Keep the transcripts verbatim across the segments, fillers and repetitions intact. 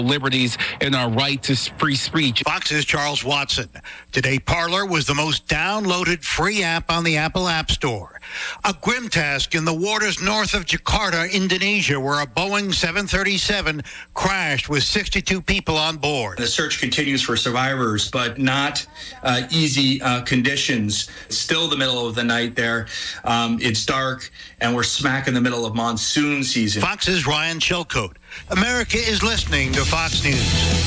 liberties and our right to free speech. Fox's Charles Watson. Today, Parler was the most downloaded free app on the Apple App Store. A grim task in the waters north of Jakarta, Indonesia, where a Boeing seven thirty-seven crashed with sixty-two people on board. The search continues for survivors, but not uh, easy uh, conditions. It's still the middle of the night there. Um, it's dark, and we're smack in the middle of monsoon season. Fox's Ryan Chilcote. America is listening to Fox News.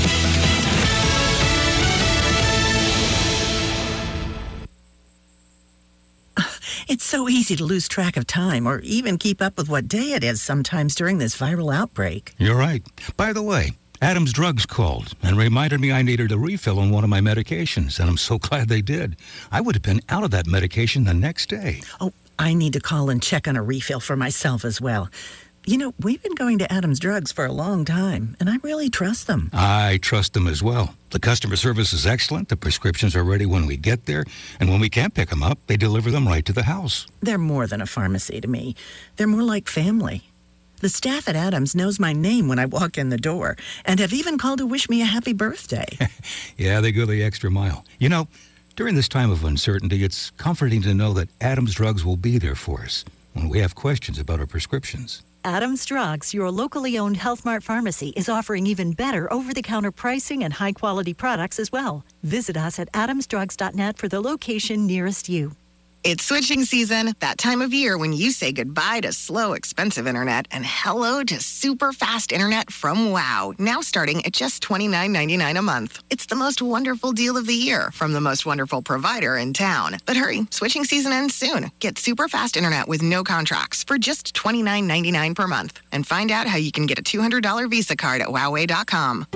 It's so easy to lose track of time or even keep up with what day it is sometimes during this viral outbreak. You're right. By the way, Adams Drugs called and reminded me I needed a refill on one of my medications, and I'm so glad they did. I would have been out of that medication the next day. Oh, I need to call and check on a refill for myself as well. You know, we've been going to Adams Drugs for a long time, and I really trust them. I trust them as well. The customer service is excellent. The prescriptions are ready when we get there. And when we can't pick them up, they deliver them right to the house. They're more than a pharmacy to me. They're more like family. The staff at Adams knows my name when I walk in the door, and have even called to wish me a happy birthday. Yeah, they go the extra mile. You know, during this time of uncertainty, it's comforting to know that Adams Drugs will be there for us when we have questions about our prescriptions. Adams Drugs, your locally owned Health Mart pharmacy, is offering even better over-the-counter pricing and high-quality products as well. Visit us at adams drugs dot net for the location nearest you. It's switching season, that time of year when you say goodbye to slow, expensive internet and hello to super fast internet from Wow, now starting at just twenty-nine ninety-nine a month. It's the most wonderful deal of the year from the most wonderful provider in town. But hurry, switching season ends soon. Get super fast internet with no contracts for just twenty-nine ninety-nine per month. And find out how you can get a two hundred dollars Visa card at Wowway dot com.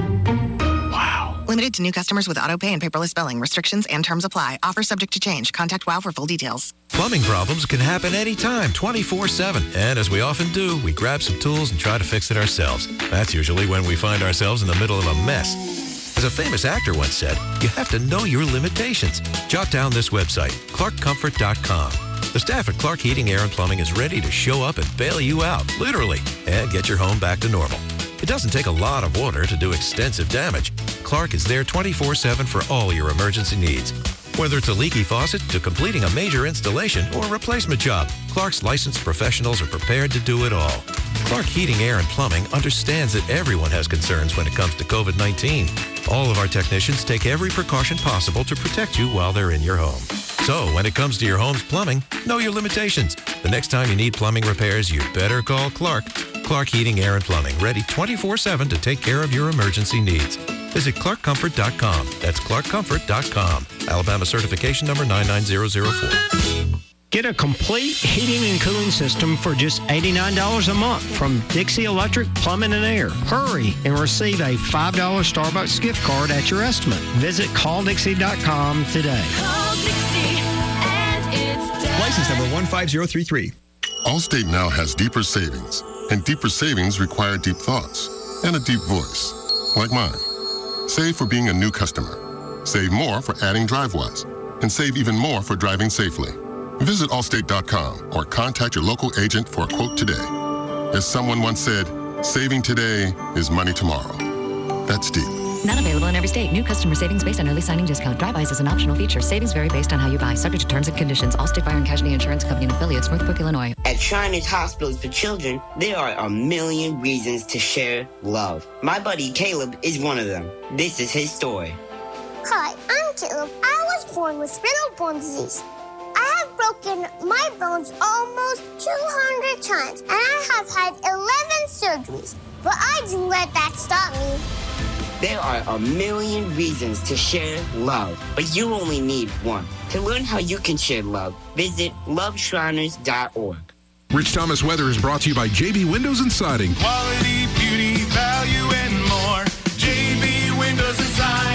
Wow. Limited to new customers with auto pay and paperless billing. Restrictions and terms apply. Offer subject to change. Contact Wow for full details. Plumbing problems can happen anytime, twenty-four seven. And as we often do, we grab some tools and try to fix it ourselves. That's usually when we find ourselves in the middle of a mess. As a famous actor once said, you have to know your limitations. Jot down this website, clark comfort dot com. The staff at Clark Heating, Air and Plumbing is ready to show up and bail you out, literally, and get your home back to normal. It doesn't take a lot of water to do extensive damage. Clark is there twenty-four seven for all your emergency needs. Whether it's a leaky faucet to completing a major installation or a replacement job, Clark's licensed professionals are prepared to do it all. Clark Heating, Air and Plumbing understands that everyone has concerns when it comes to covid nineteen. All of our technicians take every precaution possible to protect you while they're in your home. So when it comes to your home's plumbing, know your limitations. The next time you need plumbing repairs, you better call Clark. Clark Heating, Air and Plumbing, ready twenty-four seven to take care of your emergency needs. Visit clark comfort dot com. That's clark comfort dot com. Alabama certification number nine nine zero zero four. Get a complete heating and cooling system for just eighty-nine dollars a month from Dixie Electric Plumbing and Air. Hurry and receive a five dollars Starbucks gift card at your estimate. Visit call dixie dot com today. Call Dixie and it's done. License number one five zero three three. Allstate now has deeper savings, and deeper savings require deep thoughts and a deep voice, like mine. Save for being a new customer. Save more for adding DriveWise, and save even more for driving safely. Visit allstate dot com or contact your local agent for a quote today. As someone once said, saving today is money tomorrow. That's deep. Not available in every state. New customer savings based on early signing discount. DriveWise is an optional feature. Savings vary based on how you buy. Subject to terms and conditions. Allstate Fire and Casualty Insurance Company and affiliates, Northbrook, Illinois. At Shriners Hospitals for Children, there are a million reasons to share love. My buddy Caleb is one of them. This is his story. Hi, I'm Caleb. I was born with spinal bone disease. I have broken my bones almost two hundred times, and I have had eleven surgeries. But I didn't let that stop me. There are a million reasons to share love, but you only need one. To learn how you can share love, visit love shriners dot org. Rich Thomas Weather is brought to you by J B Windows and Siding. Quality, beauty, value, and more. J B Windows and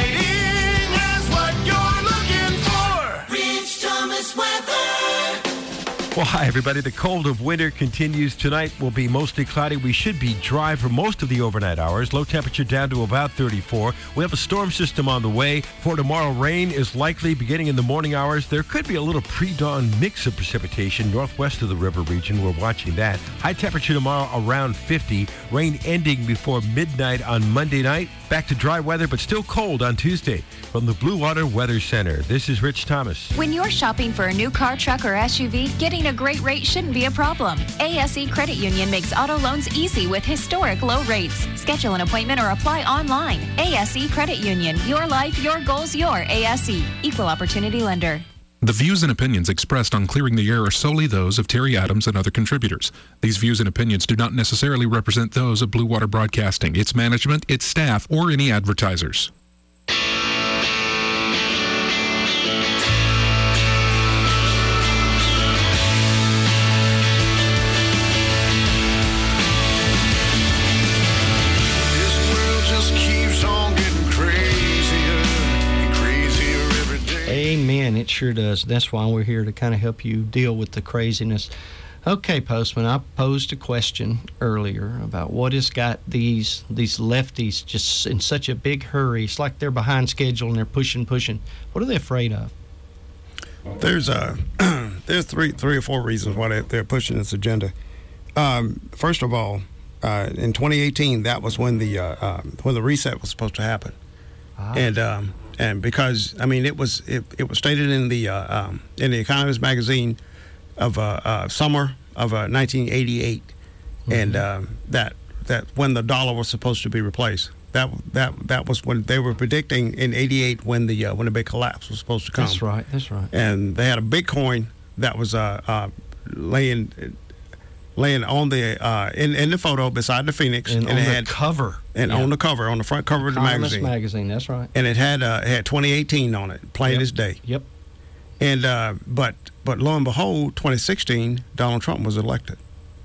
Siding has what you're looking for. Rich Thomas Weather. Well, hi, everybody. The cold of winter continues. Tonight will be mostly cloudy. We should be dry for most of the overnight hours. Low temperature down to about thirty-four. We have a storm system on the way. For tomorrow, rain is likely beginning in the morning hours. There could be a little pre-dawn mix of precipitation northwest of the river region. We're watching that. High temperature tomorrow around fifty. Rain ending before midnight on Monday night. Back to dry weather, but still cold on Tuesday. From the Blue Water Weather Center, this is Rich Thomas. When you're shopping for a new car, truck, or S U V, getting a great rate shouldn't be a problem. A S E Credit Union makes auto loans easy with historic low rates. Schedule an appointment or apply online. A S E Credit Union. Your life, your goals, your A S E. Equal Opportunity Lender. The views and opinions expressed on Clearing the Air are solely those of Terry Adams and other contributors. These views and opinions do not necessarily represent those of Blue Water Broadcasting, its management, its staff, or any advertisers. Amen. It sure does. That's why we're here to kind of help you deal with the craziness. Okay, Postman, I posed a question earlier about what has got these these lefties just in such a big hurry. It's like they're behind schedule and they're pushing, pushing. What are they afraid of? There's uh, there's three three or four reasons why they, they're pushing this agenda. Um, first of all, uh, in twenty eighteen, that was when the uh, uh, when the reset was supposed to happen, ah. and um, and because I mean it was it, it was stated in the uh, um, in the Economist magazine of uh, uh, summer of uh, nineteen eighty-eight, mm-hmm. and um, that that when the dollar was supposed to be replaced. That that that was when they were predicting in eighty-eight when the uh, when the big collapse was supposed to come. That's right. That's right. And they had a Bitcoin that was uh, uh, laying laying on the uh, in in the photo beside the Phoenix, and, and on it the had cover, and yeah. on the cover, on the front cover of the Economist magazine. magazine. That's right. And it had uh, it had twenty eighteen on it, plain yep. as day. Yep. And uh, but but lo and behold, twenty sixteen, Donald Trump was elected.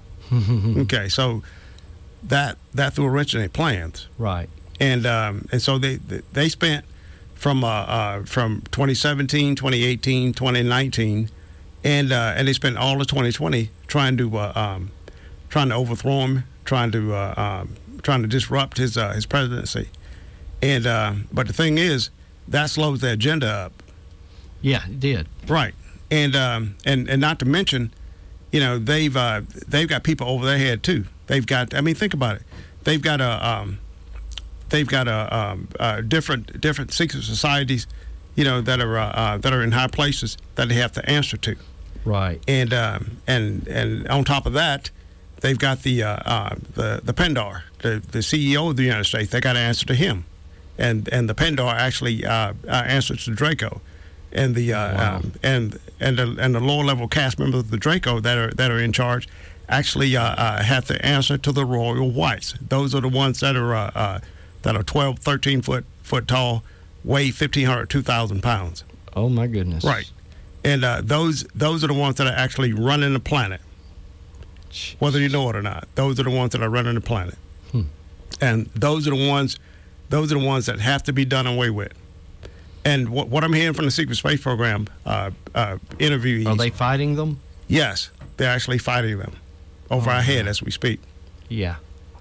Okay, so that that threw a wrench in their plans. Right. And um, and so they they spent from uh, uh, from twenty seventeen, twenty eighteen, twenty nineteen, and uh, and they spent all of twenty twenty trying to uh, um, trying to overthrow him, trying to uh, um, trying to disrupt his uh, his presidency. And uh, but the thing is, that slows the agenda up. Yeah, it did. Right. And um, and and not to mention, you know, they've uh, they've got people over their head too. They've got. I mean, think about it. They've got a. Um, They've got a um, uh, different different secret societies, you know, that are uh, uh, that are in high places that they have to answer to. Right. And um, and and on top of that, they've got the uh, uh, the the Pendar, the the C E O of the United States. They got to answer to him, and and the Pendar actually uh, uh, answers to Draco, and the uh, wow. um, and and the and the lower level cast members of the Draco that are that are in charge actually uh, uh, have to answer to the royal whites. Those are the ones that are. Uh, uh, that are twelve, thirteen foot foot tall, weigh fifteen hundred, two thousand pounds. Oh, my goodness. Right. And uh, those those are the ones that are actually running the planet, Jeez. whether you know it or not. Those are the ones that are running the planet. Hmm. And those are the ones those are the ones that have to be done away with. And what, what I'm hearing from the Secret Space Program uh, uh, interviewees. Are they fighting them? Yes. They're actually fighting them over oh, our head yeah. as we speak. Yeah.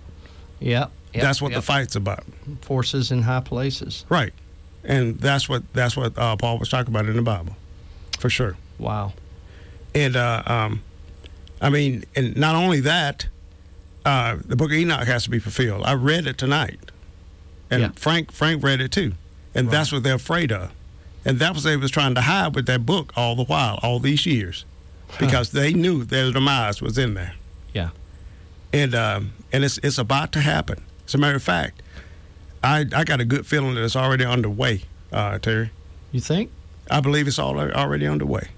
Yep. Yep, that's what yep. the fight's about. Forces in high places. Right. And that's what that's what uh, Paul was talking about in the Bible, for sure. Wow. And uh, um, I mean, and not only that, uh, the Book of Enoch has to be fulfilled. I read it tonight, and yeah. Frank Frank read it too, and right. that's what they're afraid of, and that was what they was trying to hide with that book all the while, all these years, because they knew their demise was in there. Yeah. And um, and it's it's about to happen. As a matter of fact, I I got a good feeling that it's already underway, uh, Terry. You think? I believe it's all already underway.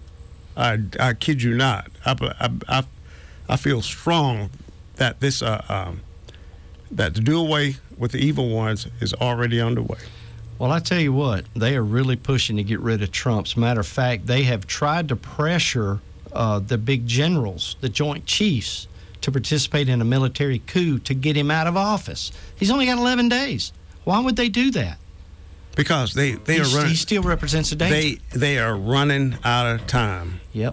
I, I kid you not. I, I, I, I feel strong that this uh, um, that to do away with the evil ones is already underway. Well, I tell you what, they are really pushing to get rid of Trump. As a matter of fact, they have tried to pressure uh, the big generals, the Joint Chiefs, to participate in a military coup to get him out of office. He's only got eleven days. Why would they do that? Because they, they He's, are running. He still represents a danger. They they are running out of time. Yep.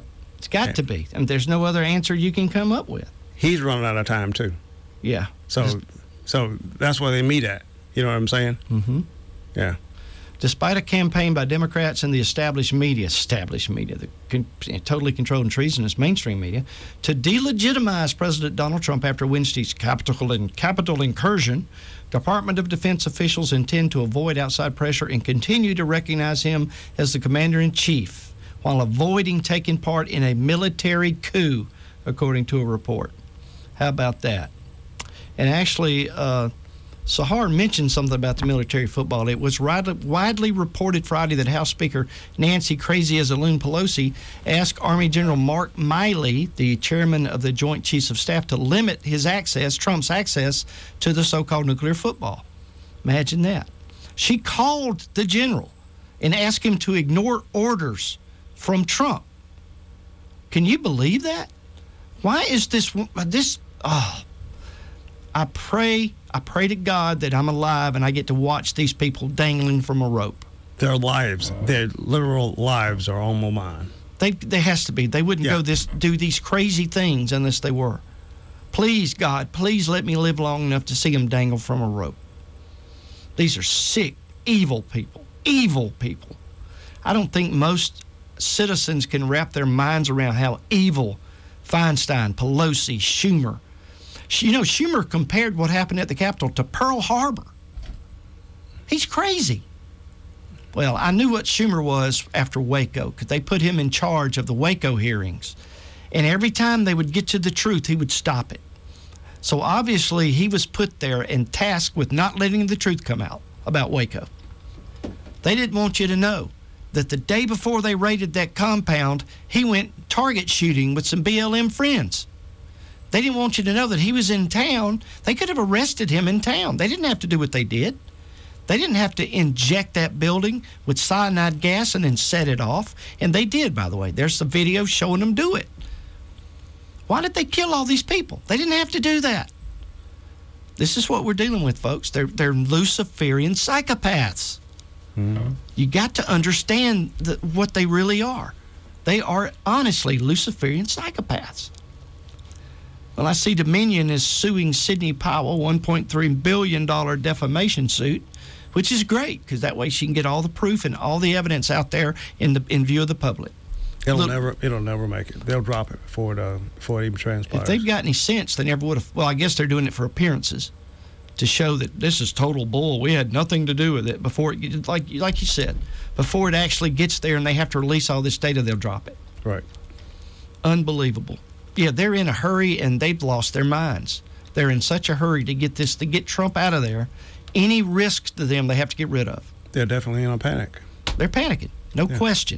It's got yeah. to be. And there's no other answer you can come up with. He's running out of time, too. Yeah. So, so that's where they meet at. You know what I'm saying? Mm-hmm. Yeah. Despite a campaign by Democrats and the established media, established media, the con- totally controlled and treasonous mainstream media, to delegitimize President Donald Trump after Wednesday's Capitol, in- Capitol incursion, Department of Defense officials intend to avoid outside pressure and continue to recognize him as the commander-in-chief while avoiding taking part in a military coup, according to a report. How about that? And actually, uh, Sahar mentioned something about the military football. It was widely reported Friday that House Speaker Nancy Crazy as a Loon Pelosi asked Army General Mark Miley, the chairman of the Joint Chiefs of Staff, to limit his access, Trump's access, to the so-called nuclear football. Imagine that. She called the general and asked him to ignore orders from Trump. Can you believe that? Why is this, this, oh, I pray, I pray to God that I'm alive and I get to watch these people dangling from a rope. Their lives, their literal lives are on my mind. They, there has to be. They wouldn't Yeah. go this, do these crazy things unless they were. Please, God, please let me live long enough to see them dangle from a rope. These are sick, evil people. Evil people. I don't think most citizens can wrap their minds around how evil Feinstein, Pelosi, Schumer. You know, Schumer compared what happened at the Capitol to Pearl Harbor. He's crazy. Well, I knew what Schumer was after Waco because they put him in charge of the Waco hearings. And every time they would get to the truth, he would stop it. So obviously he was put there and tasked with not letting the truth come out about Waco. They didn't want you to know that the day before they raided that compound, he went target shooting with some B L M friends. They didn't want you to know that he was in town. They could have arrested him in town. They didn't have to do what they did. They didn't have to inject that building with cyanide gas and then set it off. And they did, by the way. There's some video showing them do it. Why did they kill all these people? They didn't have to do that. This is what we're dealing with, folks. They're, they're Luciferian psychopaths. Mm-hmm. You got to understand the, what they really are. They are honestly Luciferian psychopaths. Well, I see Dominion is suing Sidney Powell, one point three billion dollars defamation suit, which is great because that way she can get all the proof and all the evidence out there in the in view of the public. It'll Look, never, it'll never make it. They'll drop it before it, uh, before it even transpires. If they've got any sense, they never would have. Well, I guess they're doing it for appearances, to show that this is total bull. We had nothing to do with it before it, like like you said, before it actually gets there and they have to release all this data, they'll drop it. Right. Unbelievable. Yeah, they're in a hurry and they've lost their minds. They're in such a hurry to get this, to get Trump out of there. Any risk to them, they have to get rid of. They're definitely in a panic. They're panicking, no Yeah. question.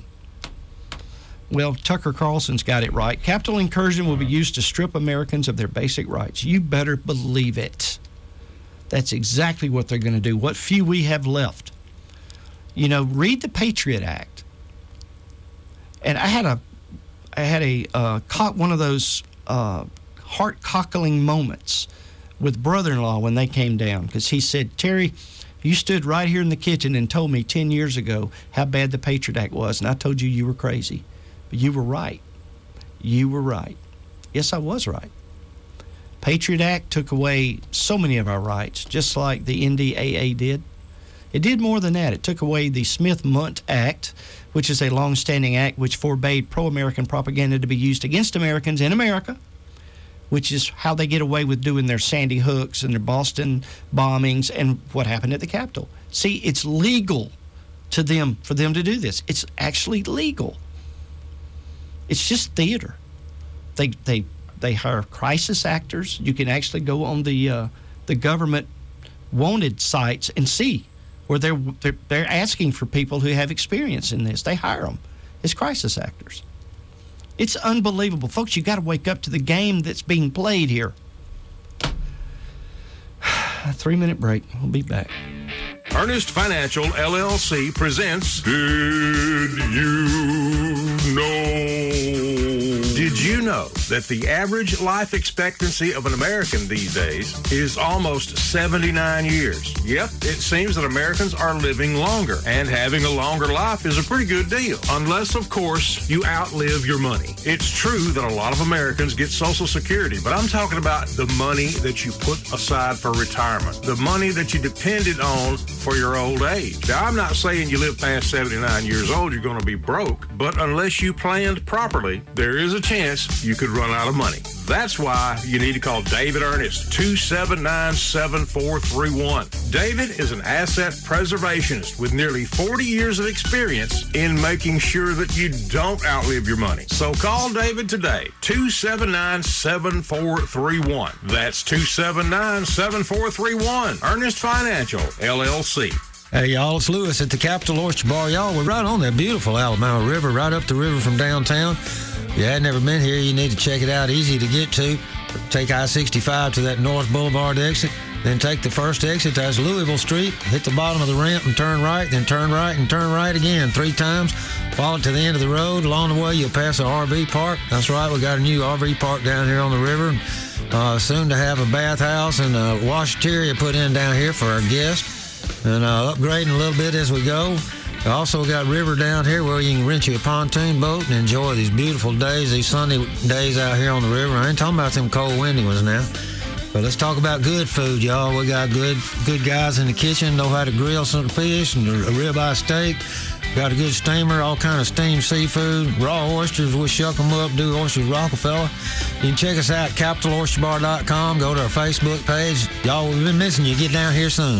Well, Tucker Carlson's got it right. Capitol incursion will be used to strip Americans of their basic rights. You better believe it. That's exactly what they're going to do. What few we have left. You know, read the Patriot Act. And I had a, I had a uh, one of those uh, heart-cockling moments with brother-in-law when they came down because he said, Terry, you stood right here in the kitchen and told me ten years ago how bad the Patriot Act was, and I told you you were crazy. But you were right. You were right. Yes, I was right. Patriot Act took away so many of our rights, just like the N D A A did. It did more than that. It took away the Smith-Mundt Act, which is a long-standing act which forbade pro-American propaganda to be used against Americans in America, which is how they get away with doing their Sandy Hooks and their Boston bombings and what happened at the Capitol. See, it's legal to them for them to do this. It's actually legal. It's just theater. They they they hire crisis actors. You can actually go on the uh, the government wanted sites and see where they're, they're they're asking for people who have experience in this. They hire them as crisis actors. It's unbelievable, folks. You got to wake up to the game that's being played here. A three-minute break. We'll be back. Ernest Financial, L L C presents Did You Know? Did you know that the average life expectancy of an American these days is almost seventy-nine years. Yep, it seems that Americans are living longer, and having a longer life is a pretty good deal, unless, of course, you outlive your money. It's true that a lot of Americans get Social Security, but I'm talking about the money that you put aside for retirement, the money that you depended on for your old age. Now, I'm not saying you live past seventy-nine years old, you're going to be broke, but unless you planned properly, there is a chance you could run out of money. That's why you need to call David Ernest, two seven nine, seven four three one. David is an asset preservationist with nearly forty years of experience in making sure that you don't outlive your money. So call David today, two seven nine, seven four three one. That's two seven nine, seven four three one. Ernest Financial, L L C. Hey, y'all, it's Lewis at the Capital Oyster Bar. Y'all, we're right on that beautiful Alabama River, right up the river from downtown. If you had never been here, you need to check it out. Easy to get to. Take I sixty-five to that North Boulevard exit, then take the first exit. That's Louisville Street. Hit the bottom of the ramp and turn right, then turn right and turn right again three times. Follow it to the end of the road. Along the way, you'll pass an R V park. That's right, we got a new R V park down here on the river. Uh, soon to have a bathhouse and a washateria put in down here for our guests. And uh, upgrading a little bit as we go. We also got river down here where you can rent you a pontoon boat and enjoy these beautiful days, these sunny days out here on the river. I ain't talking about them cold, windy ones now. But let's talk about good food, y'all. We got good good guys in the kitchen, know how to grill some fish and a ribeye steak. Got a good steamer, all kind of steamed seafood, raw oysters. We shuck them up, do oysters Rockefeller. You can check us out, capital oyster bar dot com. Go to our Facebook page. Y'all, we've been missing you. Get down here soon.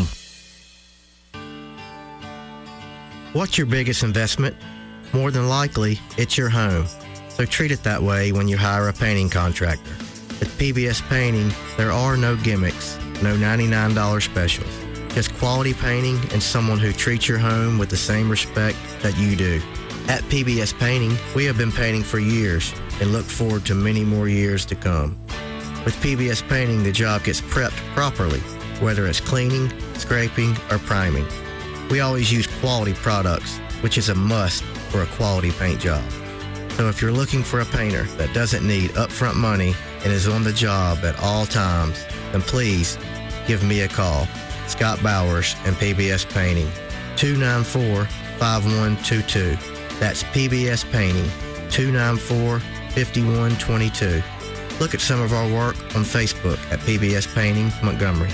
What's your biggest investment? More than likely, it's your home. So treat it that way when you hire a painting contractor. At P B S Painting, there are no gimmicks, no ninety-nine dollars specials. Just quality painting and someone who treats your home with the same respect that you do. At P B S Painting, we have been painting for years and look forward to many more years to come. With P B S Painting, the job gets prepped properly, whether it's cleaning, scraping, or priming. We always use quality products, which is a must for a quality paint job. So if you're looking for a painter that doesn't need upfront money and is on the job at all times, then please give me a call. Scott Bowers and P B S Painting, two nine four, five one two two. That's P B S Painting, two nine four, five one two two. Look at some of our work on Facebook at P B S Painting Montgomery.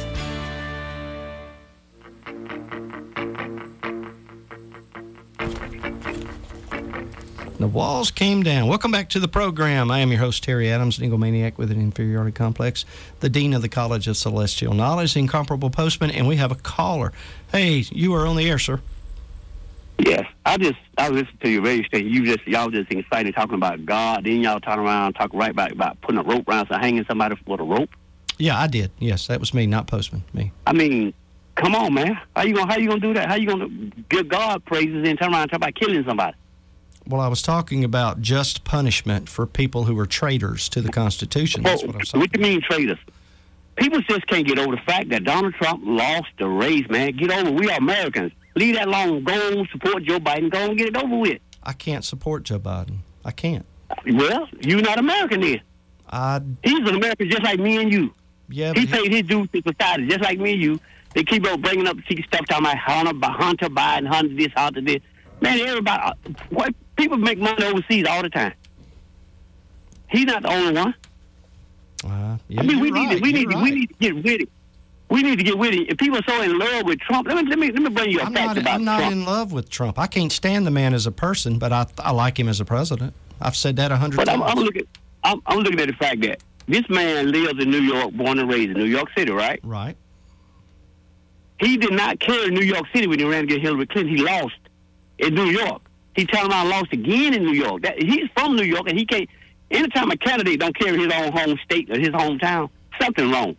The walls came down. Welcome back to the program. I am your host, Terry Adams, an egomaniac with an inferiority complex, the Dean of the College of Celestial Knowledge, the incomparable postman, and we have a caller. Hey, you are on the air, sir. Yes, I just, I listened to your radio station. You just, y'all just excited talking about God. Then y'all turn around, talk right back about putting a rope around, so hanging somebody with a rope. Yeah, I did. Yes, that was me, not postman, me. I mean, come on, man. How you gonna, how you gonna do that? How you gonna give God praises and turn around and talk about killing somebody? Well, I was talking about just punishment for people who were traitors to the Constitution. That's what I was talking about. What do you mean traitors? People just can't get over the fact that Donald Trump lost the race, man. Get over it. We are Americans. Leave that alone. Go support Joe Biden. Go and get it over with. I can't support Joe Biden. I can't. Well, you're not American then. I... He's an American just like me and you. Yeah, he paid his dues to society just like me and you. They keep on bringing up stuff talking about Hunter, Hunter Biden, Hunter this, Hunter this. Man, everybody, what, people make money overseas all the time. He's not the only one. Uh, yeah, I mean, we right, need to, we need right. to, we need to get with it. We need to get with it. If people are so in love with Trump, let me let me let me bring you a I'm fact not, about I'm not Trump. in love with Trump. I can't stand the man as a person, but I I like him as a president. I've said that a hundred But times. I'm, I'm looking, I'm, I'm looking at the fact that this man lives in New York, born and raised in New York City, right? Right. He did not carry New York City when he ran against Hillary Clinton. He lost in New York. He turned around and lost again in New York. That, he's from New York, and he can't. Anytime a candidate don't carry his own home state or his hometown, something wrong.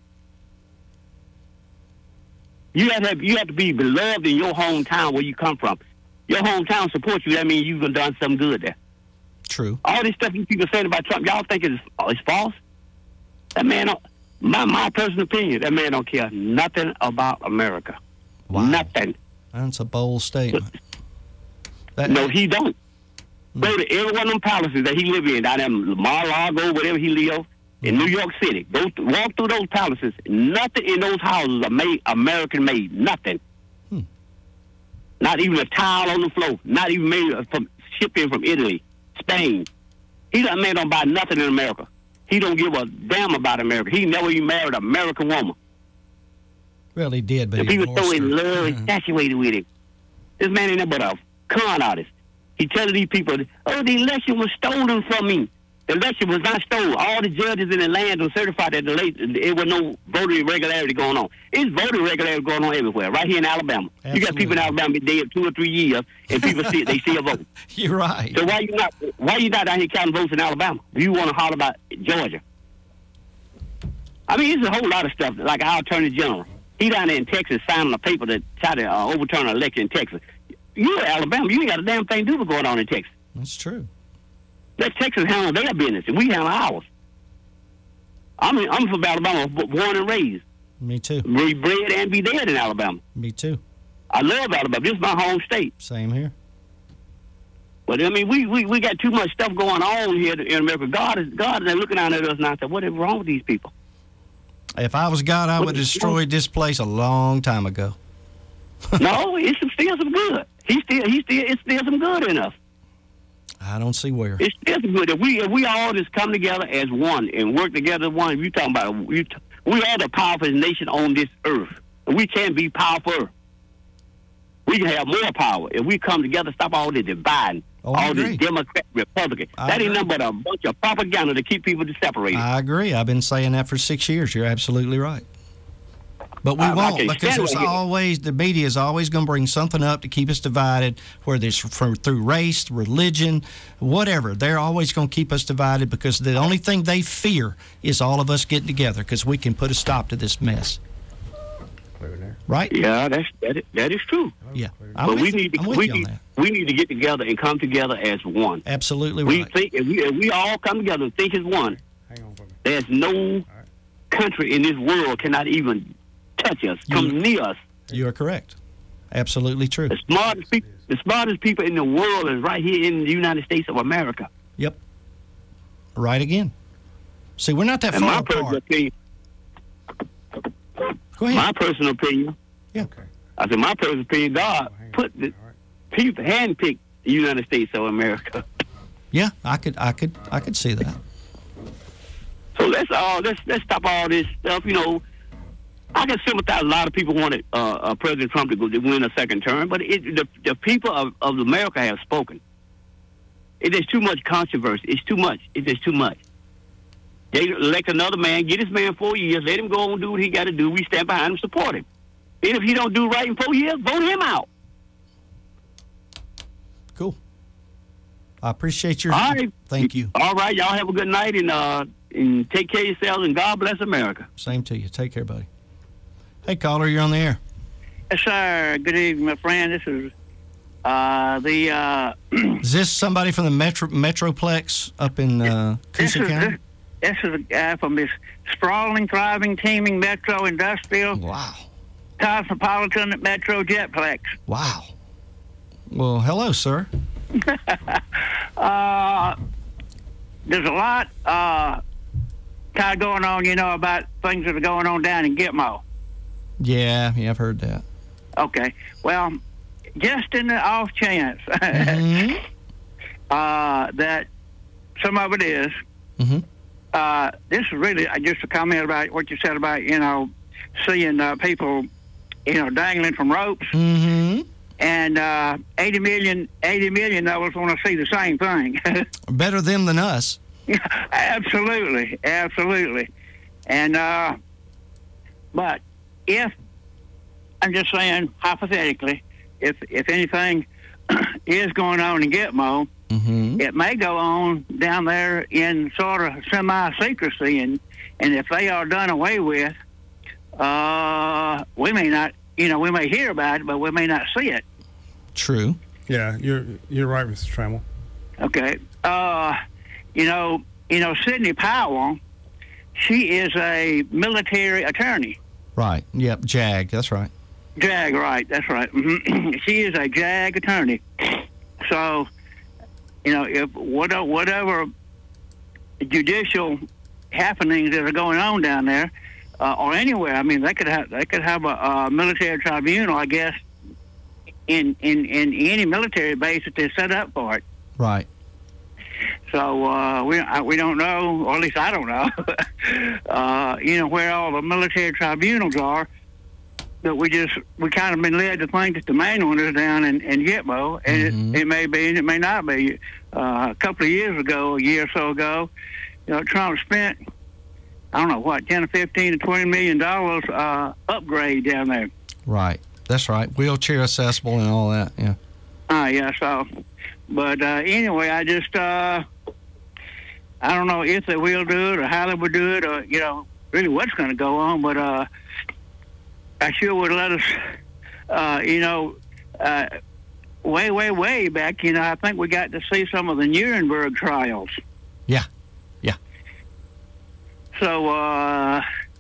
You have to have, you have to be beloved in your hometown where you come from. Your hometown supports you. That means you've done something good there. True. All this stuff you people saying about Trump, y'all think it's, it's false? That man, don't, my my personal opinion, that man don't care nothing about America. Wow. Nothing. That's a bold statement. That, no, he don't. Go to every one of them palaces that he live in, down in Mar-a-Lago, whatever he live, in New York City. Go th- walk through those palaces. Nothing in those houses are made American made. Nothing. Hmm. Not even a tile on the floor. Not even made from shipped in from Italy, Spain. He that man don't buy nothing in America. He don't give a damn about America. He never even married an American woman. Well, he did, but And he people so divorced in her. love, infatuated with him. This man ain't nothing but a con artist. He telling these people, oh, the election was stolen from me. The election was not stolen. All the judges in the land were certified that the late, there was no voter irregularity going on. It's voter irregularity going on everywhere, right here in Alabama. Absolutely. You got people in Alabama been dead two or three years, and people see they still vote. You're right. So why you not why you not out here counting votes in Alabama? Do you want to holler about Georgia? I mean, it's a whole lot of stuff, like our Attorney General. He down there in Texas signing a paper to try to uh, overturn an election in Texas. You're in Alabama. You ain't got a damn thing to do with going on in Texas. That's true. Let Texas handle their business, and we handle ours. I mean, I'm from Alabama, born and raised. Me too. Be bred and be dead in Alabama. Me too. I love Alabama. This is my home state. Same here. But I mean, we, we, we got too much stuff going on here in America. God is God is looking down at us now and said, what is wrong with these people? If I was God, I would have destroyed this place a long time ago. No, it's some, still some good. He still, he still, it's still some good in us. I don't see where. It's still some good. If we, if we all just come together as one and work together as one, if you talking about, you, we are the powerful nation on this earth. And we can be powerful. We can have more power if we come together, stop all this dividing, Oh, I all agree. this Democrat, Republican. I that ain't agree. nothing but a bunch of propaganda to keep people separated. I agree. I've been saying that for six years. You're absolutely right. But we I- I won't, can't because stand there's it. always, the media is always going to bring something up to keep us divided, whether it's for, through race, religion, whatever. They're always going to keep us divided because the only thing they fear is all of us getting together because we can put a stop to this mess. Right? Yeah, that's that is, that is true. Yeah. I'm but with we you. need to I'm with we you on need, that. we need to get together and come together as one. Absolutely We right. think if we, if we all come together and think as one, there's no country in this world cannot even touch us, come near us. You are correct. Absolutely true. The smartest people, the smartest people in the world is right here in the United States of America. Yep. Right again. See, we're not that And far my personal apart. opinion, Go ahead. my personal opinion, Yeah. I said my personal opinion, God put the people handpicked the United States of America. Yeah, I could, I could, I could see that. So let's all let's let's stop all this stuff. You know, I can sympathize. A lot of people wanted uh, uh, President Trump to go to win a second term, but it, the the people of, of America have spoken. It is too much controversy. It's too much. It's just too much. They elect another man, get this man four years, let him go on and do what he got to do. We stand behind him, support him. And if he don't do right in four years, vote him out. Cool. I appreciate your. All right. Thank you. All right, y'all have a good night and uh and take care of yourselves and God bless America. Same to you. Take care, buddy. Hey, caller, you're on the air. Yes, sir. Good evening, my friend. This is uh, the. Uh, Is this somebody from the Metro Metroplex up in uh, this, Coosa is, County? this is a guy from this sprawling, thriving, teeming metro industrial. Wow. Cosmopolitan Metro Jetplex. Wow. Well, hello, sir. uh, there's a lot uh, kind of going on, you know, about things that are going on down in Gitmo. Yeah, yeah, I've heard that. Okay. Well, just in the off chance Mm-hmm. uh, that some of it is, Mm-hmm. uh, this is really uh, just a comment about what you said about, you know, seeing uh, people, you know, dangling from ropes. Mm-hmm. And uh, eighty million, eighty million of us want to see the same thing. Better them than us. Absolutely, absolutely. And uh, but if I'm just saying hypothetically, if if anything is going on in Gitmo, mm-hmm. it may go on down there in sort of semi-secrecy, and and if they are done away with, uh, we may not, you know, we may hear about it, but we may not see it. True. Yeah, you're you're right, Mister Trammell. Okay. Uh, you know, you know, Sidney Powell, she is a military attorney. Right. Yep. JAG. That's right. JAG, right. That's right. Mhm. She is a JAG attorney. So you know, if whatever, whatever judicial happenings that are going on down there, uh, or anywhere, I mean, they could have they could have a, a military tribunal, I guess, in, in, in any military base that they set up for it. Right. So uh, we I, we don't know, or at least I don't know, uh, you know, where all the military tribunals are. But we just we kind of been led to think that the main one is down in, in Gitmo, and mm-hmm. it, it may be and it may not be. Uh, a couple of years ago, a year or so ago, you know, Trump spent I don't know what ten or fifteen to twenty million dollars uh, upgrade down there. Right. That's right. Wheelchair accessible and all that. Yeah. Uh, yeah. So, but uh, anyway, I just uh, I don't know if they will do it or how they will do it or you know really what's going to go on, but. Uh, I sure would let us, uh, you know, uh, way, way, way back, you know, I think we got to see some of the Nuremberg trials. Yeah, yeah. So, uh,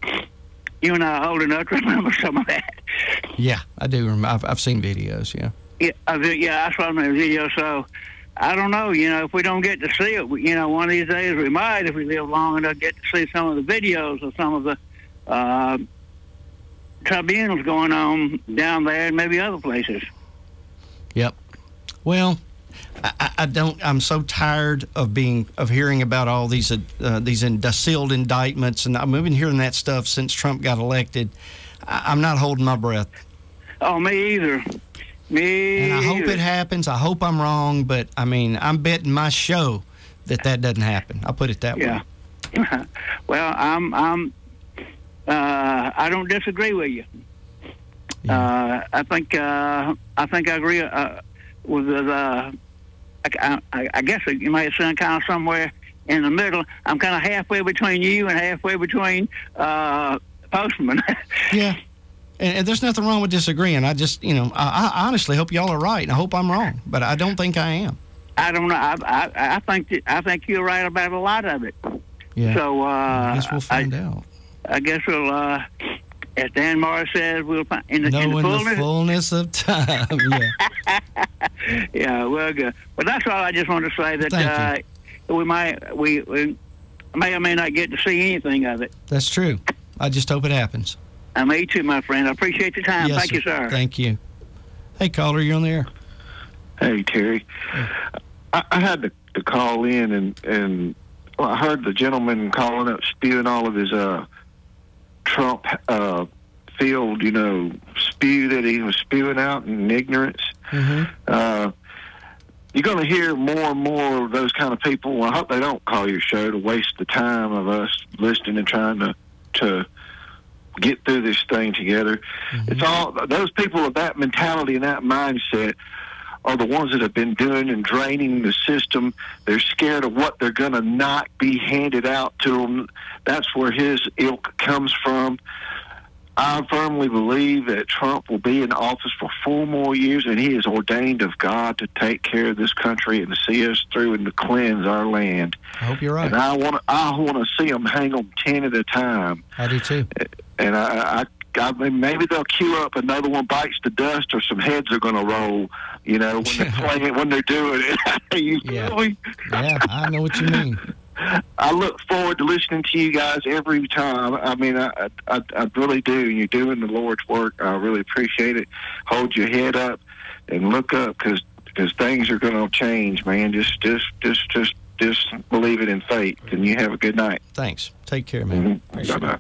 you and I are old enough to remember some of that. Yeah, I do remember. I've, I've seen videos, yeah. Yeah, I, yeah, I saw them in the video, so I don't know, you know, if we don't get to see it, you know, one of these days we might, if we live long enough, get to see some of the videos of some of the, uh, tribunals going on down there and maybe other places. Yep. Well, I, I don't. I'm so tired of being of hearing about all these uh, these in, sealed indictments, and I've been hearing that stuff since Trump got elected. I, I'm not holding my breath. Oh, me either. Me. And I hope either. it happens. I hope I'm wrong, but I mean, I'm betting my show that that doesn't happen. I'll put it that yeah. way. Well, I'm. I'm Uh, I don't disagree with you. Yeah. Uh, I think uh, I think I agree uh, with the. Uh, I, I, I guess you might sound kind of somewhere in the middle. I'm kind of halfway between you and halfway between uh, Postman. Yeah, and, and there's nothing wrong with disagreeing. I just, you know, I, I honestly hope y'all are right, and I hope I'm wrong, but I don't think I am. I don't know. I I, I think that, I think you're right about a lot of it. Yeah. So uh, I guess we'll find I, out. I guess we'll, uh, as Dan Morris says, we'll find in the, no, in the, in fullness, the fullness of time. Yeah. Yeah, well, good. But that's all I just wanted to say that uh, we might we, we may or may not get to see anything of it. That's true. I just hope it happens. Uh, me too, my friend. I appreciate your time. Yes, Thank sir. you, sir. Thank you. Hey, caller, you're on the air. Hey, Terry. I, I had to, to call in and and well, I heard the gentleman calling up, spewing all of his uh. Trump uh, field, you know, spew that he was spewing out in ignorance. Mm-hmm. Uh, you're going to hear more and more of those kind of people. Well, I hope they don't call your show to waste the time of us listening and trying to to get through this thing together. Mm-hmm. It's all those people with that mentality and that mindset are the ones that have been doing and draining the system. They're scared of what they're going to not be handed out to them. That's where his ilk comes from. I firmly believe that Trump will be in office for four more years, and he is ordained of God to take care of this country and to see us through and to cleanse our land. I hope you're right. And I want to, I want to see them hang on ten at a time. I do too. And I, I I mean, maybe they'll queue up another one bites the dust, or some heads are going to roll. You know, when they're playing it, when they're doing it. you yeah. feel me? Yeah, I know what you mean. I look forward to listening to you guys every time. I mean, I, I, I really do. You're doing the Lord's work. I really appreciate it. Hold your head up and look up, because because things are going to change, man. Just just just just just believe it in faith, and you have a good night. Thanks. Take care, man. Mm-hmm. Bye bye.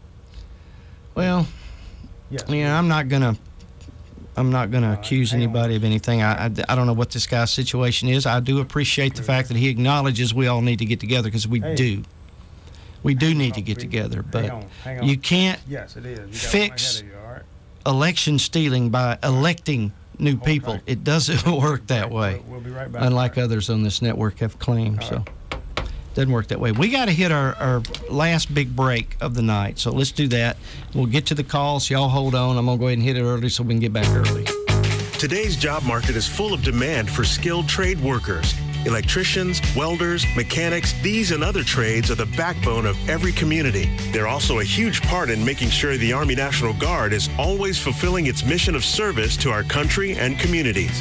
Well, yeah, you know, I'm not gonna, I'm not gonna accuse anybody of anything. I, I, I don't know what this guy's situation is. I do appreciate the fact that he acknowledges we all need to get together, because we Hey. do, we do need to get together. But on, hang on. you can't Yes, it is. You got one fix ahead of you, all right? election stealing by electing new people. It doesn't work that way. We'll be right back. Unlike others on this network have claimed. So doesn't work that way. We got to hit our, our last big break of the night. So let's do that. We'll get to the calls. Y'all hold on. I'm going to go ahead and hit it early so we can get back early. Today's job market is full of demand for skilled trade workers. Electricians, welders, mechanics, these and other trades are the backbone of every community. They're also a huge part in making sure the Army National Guard is always fulfilling its mission of service to our country and communities.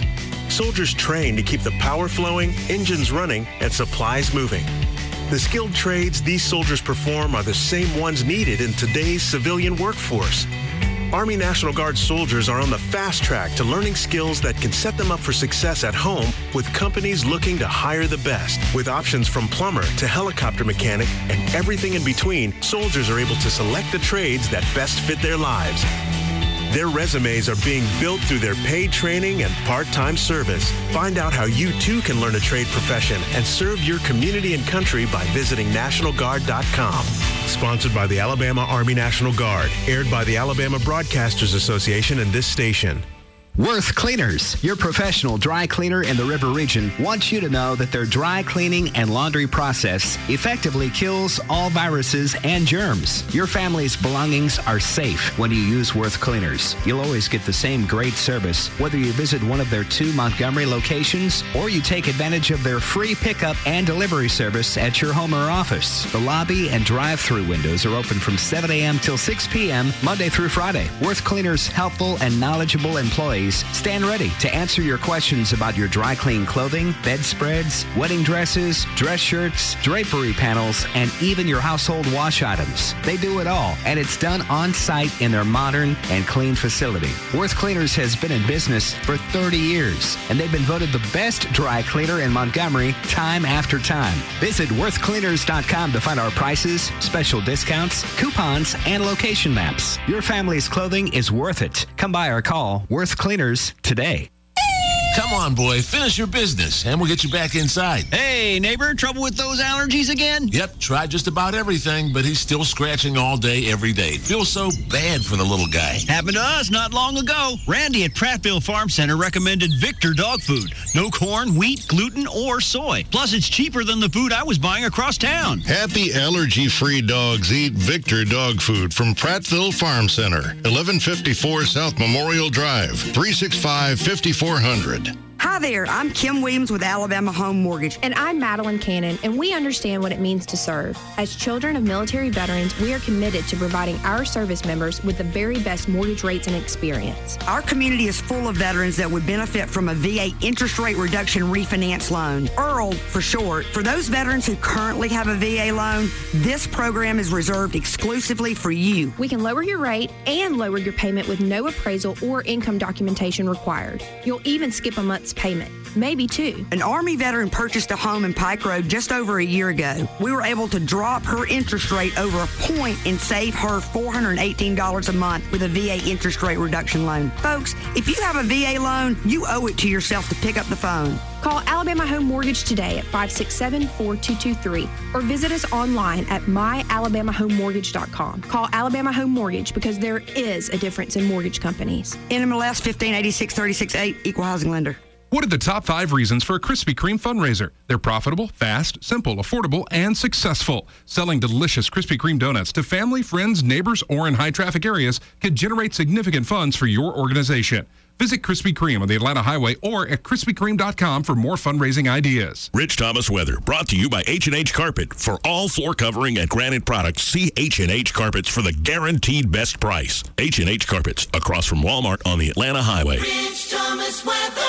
soldiers train to keep the power flowing, engines running, and supplies moving. The skilled trades these soldiers perform are the same ones needed in today's civilian workforce. Army National Guard soldiers are on the fast track to learning skills that can set them up for success at home with companies looking to hire the best. With options from plumber to helicopter mechanic and everything in between, soldiers are able to select the trades that best fit their lives. Their resumes are being built through their paid training and part-time service. Find out how you too can learn a trade profession and serve your community and country by visiting National Guard dot com. Sponsored by the Alabama Army National Guard. Aired by the Alabama Broadcasters Association and this station. Worth Cleaners, your professional dry cleaner in the River Region, wants you to know that their dry cleaning and laundry process effectively kills all viruses and germs. Your family's belongings are safe when you use Worth Cleaners. You'll always get the same great service, whether you visit one of their two Montgomery locations or you take advantage of their free pickup and delivery service at your home or office. The lobby and drive-through windows are open from seven a.m. till six p.m. Monday through Friday. Worth Cleaners' helpful and knowledgeable employees stand ready to answer your questions about your dry clean clothing, bedspreads, wedding dresses, dress shirts, drapery panels, and even your household wash items. They do it all, and it's done on site in their modern and clean facility. Worth Cleaners has been in business for thirty years, and they've been voted the best dry cleaner in Montgomery time after time. Visit worth cleaners dot com to find our prices, special discounts, coupons, and location maps. Your family's clothing is worth it. Come by or call Worth Cleaners today. Come on, boy. Finish your business, and we'll get you back inside. Hey, neighbor, trouble with those allergies again? Yep, tried just about everything, but he's still scratching all day, every day. Feels so bad for the little guy. Happened to us not long ago. Randy at Prattville Farm Center recommended Victor dog food. No corn, wheat, gluten, or soy. Plus, it's cheaper than the food I was buying across town. Happy allergy-free dogs eat Victor dog food from Prattville Farm Center, eleven fifty-four South Memorial Drive, three six five, five four zero zero. Hi there, I'm Kim Williams with Alabama Home Mortgage. And I'm Madeline Cannon, and we understand what it means to serve. As children of military veterans, we are committed to providing our service members with the very best mortgage rates and experience. Our community is full of veterans that would benefit from a V A interest rate reduction refinance loan, E R L for short. For those veterans who currently have a V A loan, this program is reserved exclusively for you. We can lower your rate and lower your payment with no appraisal or income documentation required. You'll even skip a month's payment, maybe two. An Army veteran purchased a home in Pike Road just over a year ago. We were able to drop her interest rate over a point and save her four hundred eighteen dollars a month with a V A interest rate reduction loan. Folks, if you have a V A loan, you owe it to yourself to pick up the phone. Call Alabama Home Mortgage today at five six seven, four two two three or visit us online at my alabama home mortgage dot com. Call Alabama Home Mortgage because there is a difference in mortgage companies. N M L S fifteen eighty-six thirty-six eight, Equal Housing Lender. What are the top five reasons for a Krispy Kreme fundraiser? They're profitable, fast, simple, affordable, and successful. Selling delicious Krispy Kreme donuts to family, friends, neighbors, or in high-traffic areas could generate significant funds for your organization. Visit Krispy Kreme on the Atlanta Highway or at krispy kreme dot com for more fundraising ideas. Rich Thomas Weather, brought to you by H and H Carpet. For all floor covering and granite products, see H and H Carpets for the guaranteed best price. H and H Carpets, across from Walmart on the Atlanta Highway. Rich Thomas Weather.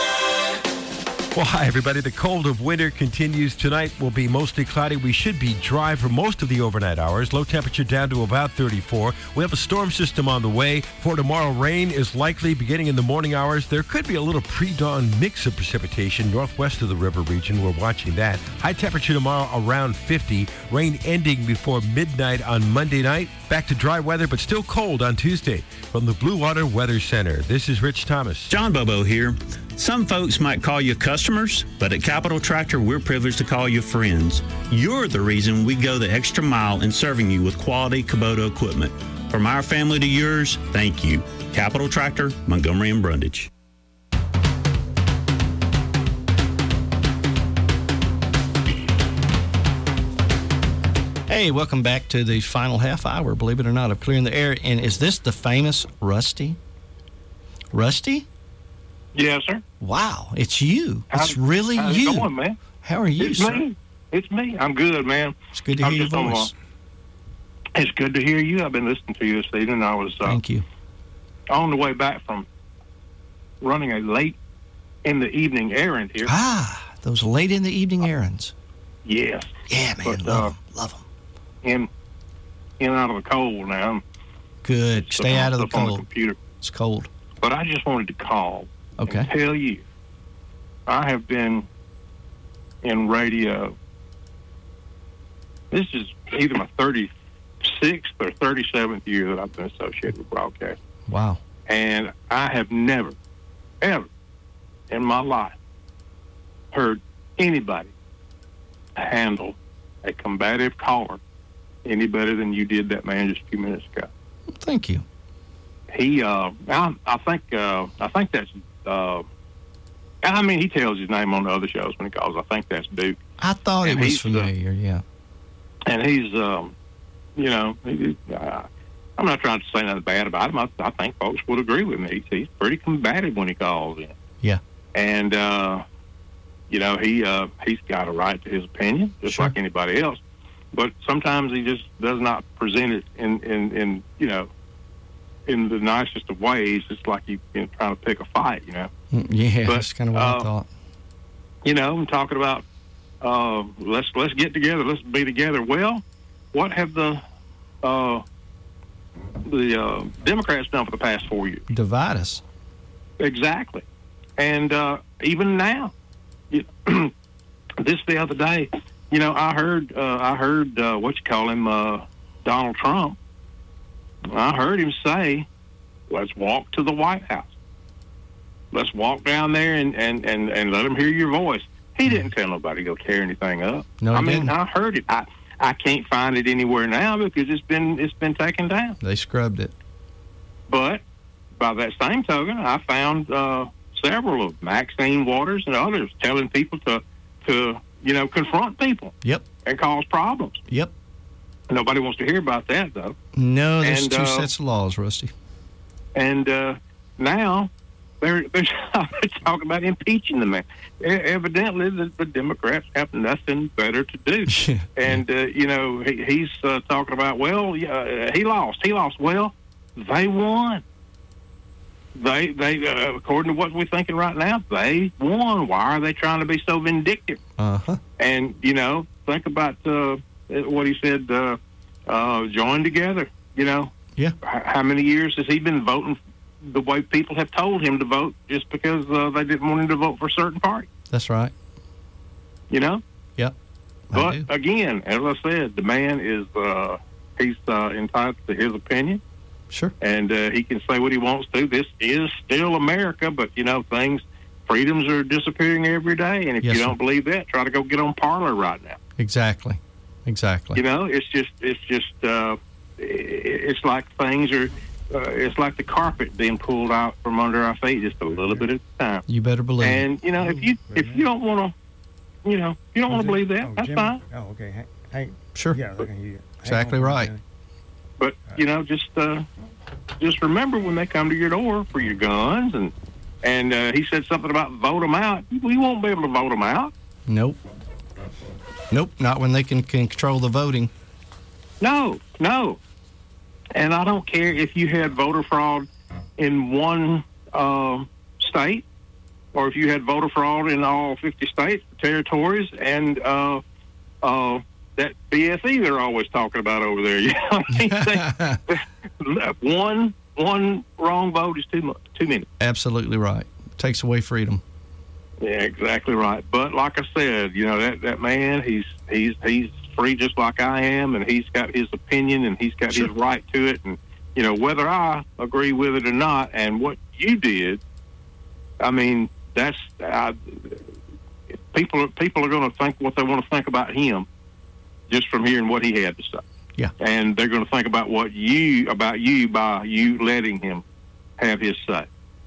Well, hi, everybody. The cold of winter continues. Tonight will be mostly cloudy. We should be dry for most of the overnight hours. Low temperature down to about thirty-four. We have a storm system on the way. For tomorrow, rain is likely beginning in the morning hours. There could be a little pre-dawn mix of precipitation northwest of the river region. We're watching that. High temperature tomorrow around fifty. Rain ending before midnight on Monday night. Back to dry weather, but still cold on Tuesday. From the Blue Water Weather Center, this is Rich Thomas. John Bobo here. Some folks might call you customers, but at Capital Tractor, we're privileged to call you friends. You're the reason we go the extra mile in serving you with quality Kubota equipment. From our family to yours, thank you. Capital Tractor, Montgomery and Brundage. Hey, welcome back to the final half hour, believe it or not, of Clearing the Air. And is this the famous Rusty? Rusty? Yes, sir. Wow, it's you. It's How's, really how's you. It going, man? How are you, it's sir? Me. It's me. I'm good, man. It's good to I'm hear your on, voice. uh, it's good to hear you. I've been listening to you this evening. I was uh, Thank you. on the way back from running a late in the evening errand here. Ah, those late in the evening errands. Yes. Yeah, man, But, love uh, 'em, love 'em. In, in and out of the cold now. Good. Stuff Stay on- out of the stuff on cold. computer. It's cold. But I just wanted to call Okay. and tell you, I have been in radio. This is either my thirty-sixth or thirty-seventh year that I've been associated with broadcast. Wow. And I have never, ever in my life heard anybody handle a combative caller any better than you did that man just a few minutes ago. Thank you. He, uh, I, I think, uh, I think that's, uh, I mean, he tells his name on the other shows when he calls. I think that's Duke. I thought And it was he's, uh, familiar, yeah. And he's, um, you know, he, uh, I'm not trying to say nothing bad about him. I, I think folks would agree with me. He's, he's pretty combative when he calls in. Yeah. And, uh, you know, he uh, he's got a right to his opinion, just Sure. like anybody else. But sometimes he just does not present it in, in, in you know, in the nicest of ways. It's like he's you know, trying to pick a fight, you know. Mm, Yeah, But, that's kind of what uh, I thought. You know, I'm talking about uh, let's let's get together, let's be together. Well, what have the uh, the uh, Democrats done for the past four years? Divide us. Exactly. And uh, even now, you, this the other day, you know, I heard uh, I heard uh, what you call him, uh, Donald Trump. I heard him say, "Let's walk to the White House. Let's walk down there and, and, and, and let them hear your voice." He didn't tell nobody to go tear anything up. No, he I mean, didn't. I heard it. I I can't find it anywhere now because it's been it's been taken down. They scrubbed it. But by that same token, I found uh, several of Maxine Waters and others telling people to to you know confront people. Yep. And cause problems. Yep. Nobody wants to hear about that though. No, there's And, two uh, sets of laws, Rusty. And uh, now they're, they're talking about impeaching the man. E- Evidently, the, the Democrats have nothing better to do. And, uh, you know, he, he's uh, talking about, well, uh, he lost. He lost. Well, they won. They, they uh, according to what we're thinking right now, they won. Why are they trying to be so vindictive? Uh-huh. And, you know, think about uh, what he said, uh, uh, join together, you know. Yeah. H- how many years has he been voting the way people have told him to vote just because uh, they didn't want him to vote for a certain party, That's right. you know? Yep. I But, do. again, as I said, the man is, uh, he's uh, entitled to his opinion. Sure. And uh, he can say what he wants to. This is still America, but, you know, things, freedoms are disappearing every day. And if Yes, you sir. don't believe that, try to go get on Parler right now. Exactly. Exactly. You know, it's just, it's just, uh, it's like things are, uh, it's like the carpet being pulled out from under our feet just a little bit at a time. You better believe it. And, you know, if you, if you don't want to, you know, if you don't want to believe that, that's fine. Oh, okay. Hey, hey. Sure. Yeah, I can hear you. Exactly right. But, you know, just, uh, just remember when they come to your door for your guns and, and, uh, he said something about vote them out. We won't be able to vote them out. Nope. Nope. Not when they can, can control the voting. No, no. And I don't care if you had voter fraud in one uh, state or if you had voter fraud in all fifty states, territories, and uh, uh, that B S E they're always talking about over there. You know, I mean, they, one one wrong vote is too much, too many. Absolutely right. Takes away freedom. Yeah, exactly right. But like I said, you know, that, that man, he's he's he's free just like I am, and he's got his opinion, and he's got Sure. his right to it. And, you know, whether I agree with it or not, and what you did, I mean, that's, I, people, people are going to think what they want to think about him just from hearing what he had to say. Yeah. And they're going to think about what you, about you by you letting him have his say.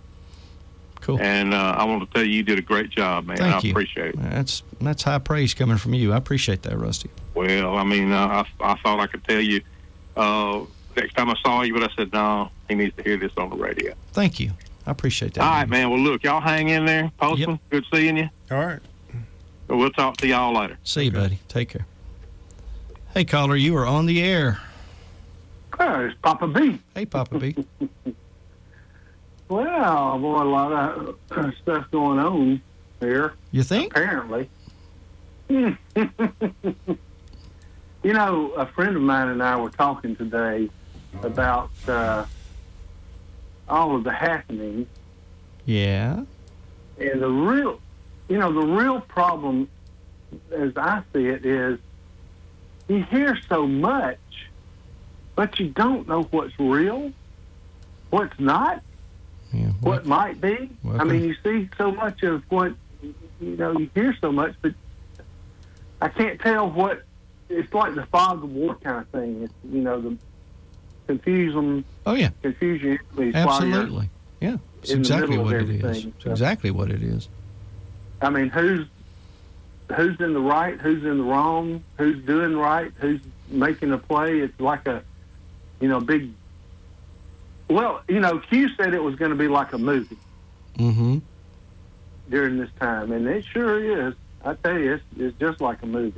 Cool. And uh, I want to tell you, you did a great job, man. Thank I you. appreciate it. That's that's high praise coming from you. I appreciate that, Rusty. Well, I mean, uh, I, I thought I could tell you uh, next time I saw you, but I said, no, he needs to hear this on the radio. Thank you. I appreciate that. All right, man. Well, look, y'all hang in there. Postman, good seeing you. All right. We'll talk to y'all later. See you, buddy. Take care. Hey, caller, you are on the air. Oh, it's Papa B. Hey, Papa B. Well, boy, a lot of uh, stuff going on here. You think? Apparently. You know, a friend of mine and I were talking today about uh, all of the happenings. Yeah. And the real, you know, the real problem, as I see it, is you hear so much, but you don't know what's real, what's not, yeah, what might be. welcome. I mean, you see so much of what, you know, you hear so much, but I can't tell what. It's like the fog of war kind of thing. It's, you know, the confusion. Oh yeah, confusion. Absolutely. Yeah, it's in the exactly middle of what it is. everything, It's so. exactly what it is. I mean, who's who's in the right, who's in the wrong, who's doing right, who's making a play? It's like a, you know, big. Well, you know, Q said it was going to be like a movie Mm-hmm. during this time, and it sure is. I tell you, it's, it's just like a movie.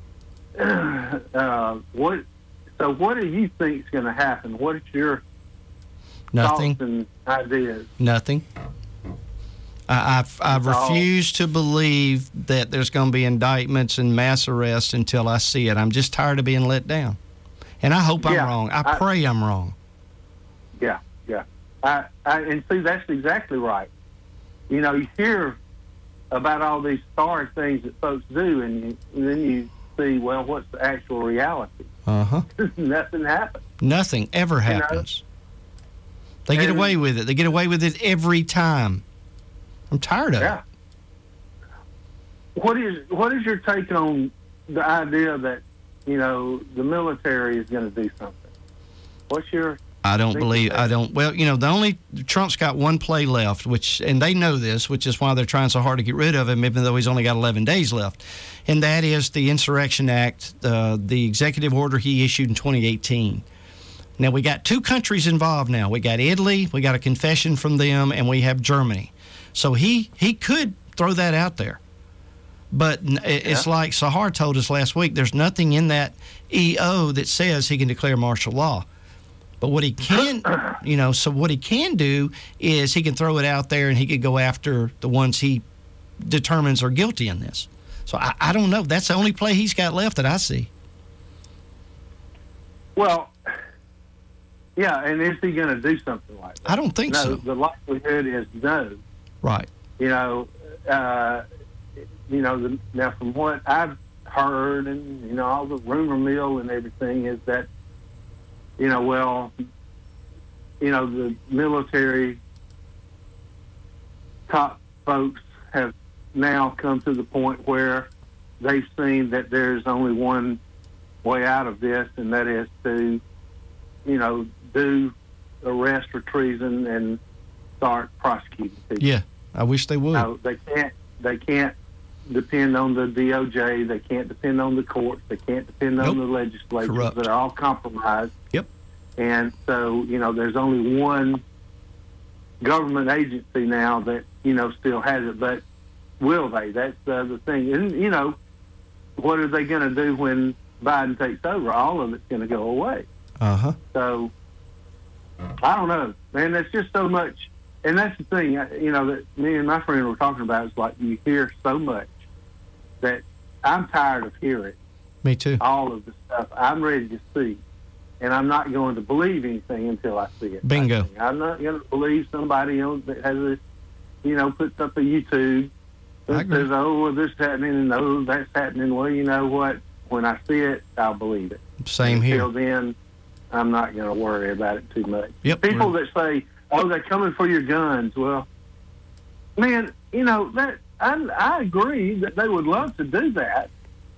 uh, what? So, what do you think is going to happen? What is your Nothing. thoughts and ideas? Nothing. I, I've, I It's all- refuse to believe that there's going to be indictments and mass arrests until I see it. I'm just tired of being let down. And I hope I'm Yeah, wrong. I, I- pray I'm wrong. Yeah, yeah. I, I, and see, that's exactly right. You know, you hear about all these sorry things that folks do, and, you, and then you see, well, what's the actual reality? Uh-huh. Nothing happens. Nothing ever You know? happens. They get And- away with it. They get away with it every time. I'm tired of Yeah. it. What is what is your take on the idea that, you know, the military is going to do something? What's your I don't think believe, that- I don't, well, you know, the only, Trump's got one play left, which, and they know this, which is why they're trying so hard to get rid of him, even though he's only got eleven days left. And that is the Insurrection Act, uh, the executive order he issued in twenty eighteen. Now, we got two countries involved now. We got Italy, we got a confession from them, and we have Germany. So he, he could throw that out there. But n- it- it's like Sahar told us last week, there's nothing in that E O that says he can declare martial law. But what he can, you know, so what he can do is he can throw it out there and he could go after the ones he determines are guilty in this. So I, I don't know. That's the only play he's got left that I see. Well, yeah, and is he going to do something like that? I don't think no, so. The likelihood is no. Right. You know, uh, you know. The, now, from what I've heard, and you know, all the rumor mill and everything, is that, you know, well, you know, the military top folks have now come to the point where they've seen that there's only one way out of this, and that is to, you know, do arrest for treason and start prosecuting people. Yeah, I wish they would. No, they can't. They can't depend on the D O J. They can't depend on the courts. They can't depend on Nope. the legislatures Corrupt. that are all compromised. Yep. And so, you know, there's only one government agency now that, you know, still has it. But will they? That's uh, the thing. And, you know, what are they going to do when Biden takes over? All of it's going to go away. Uh-huh. So, I don't know, man. There's just so much. And that's the thing, I- you know, that me and my friend were talking about. It's like you hear so much that I'm tired of hearing Me too. all of the stuff. I'm ready to see. And I'm not going to believe anything until I see it. Bingo. I'm not going to believe somebody else that has a, you know, puts up a YouTube I that agree. says, oh, well, this is happening and oh, that's happening. Well, you know what? When I see it, I'll believe it. Same here. Until then, I'm not going to worry about it too much. Yep. People that say, oh, they're coming for your guns. Well, man, you know, that I, I agree that they would love to do that.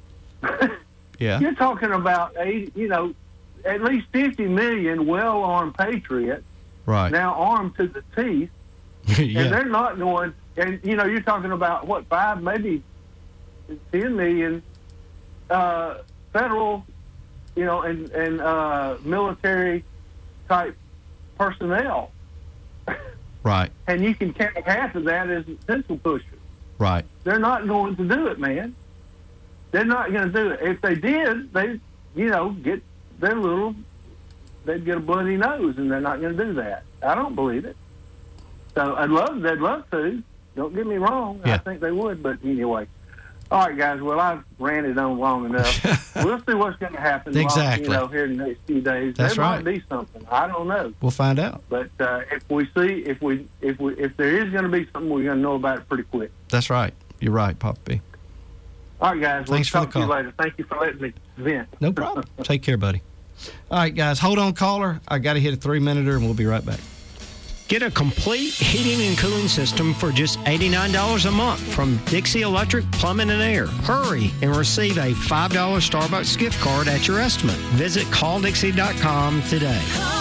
Yeah. You're talking about, eighty, you know, at least fifty million well-armed patriots Right. now armed to the teeth, Yeah. and they're not going. And you know, you're talking about what five, maybe ten million uh, federal, you know, and and uh, military type personnel, Right. and you can count half of that as pencil pushers. Right. They're not going to do it, man. They're not going to do it. If they did, they, you know, get their little, they'd get a bloody nose, and they're not going to do that. I don't believe it. So I'd love, they'd love to. Don't get me wrong. Yeah. I think they would, but anyway. All right, guys. Well, I've ranted on long enough. We'll see what's going to happen. Exactly. While, you know, here in the next few days. That's there right. might be something. I don't know. We'll find out. But uh, if we see, if we, if we, if there is going to be something, we're going to know about it pretty quick. That's right. You're right, Papa B. All right, guys. We'll Thanks for the talk to you call. later. Thank you for letting me vent. No problem. Take care, buddy. All right, guys. Hold on, caller. I got to hit a three-minuter, and we'll be right back. Get a complete heating and cooling system for just eighty-nine dollars a month from Dixie Electric Plumbing and Air. Hurry and receive a five dollar Starbucks gift card at your estimate. Visit call dixie dot com today.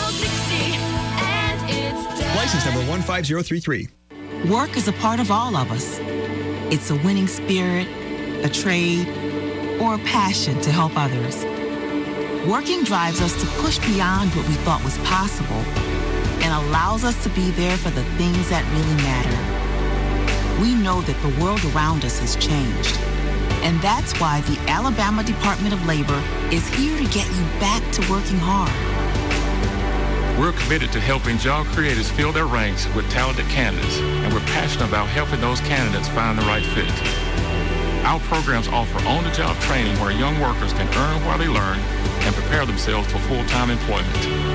License number one five zero three three. Work is a part of all of us. It's a winning spirit, a trade, or a passion to help others. Working drives us to push beyond what we thought was possible and allows us to be there for the things that really matter. We know that the world around us has changed, and that's why the Alabama Department of Labor is here to get you back to working hard. We're committed to helping job creators fill their ranks with talented candidates, and we're passionate about helping those candidates find the right fit. Our programs offer on-the-job training where young workers can earn while they learn and prepare themselves for full-time employment.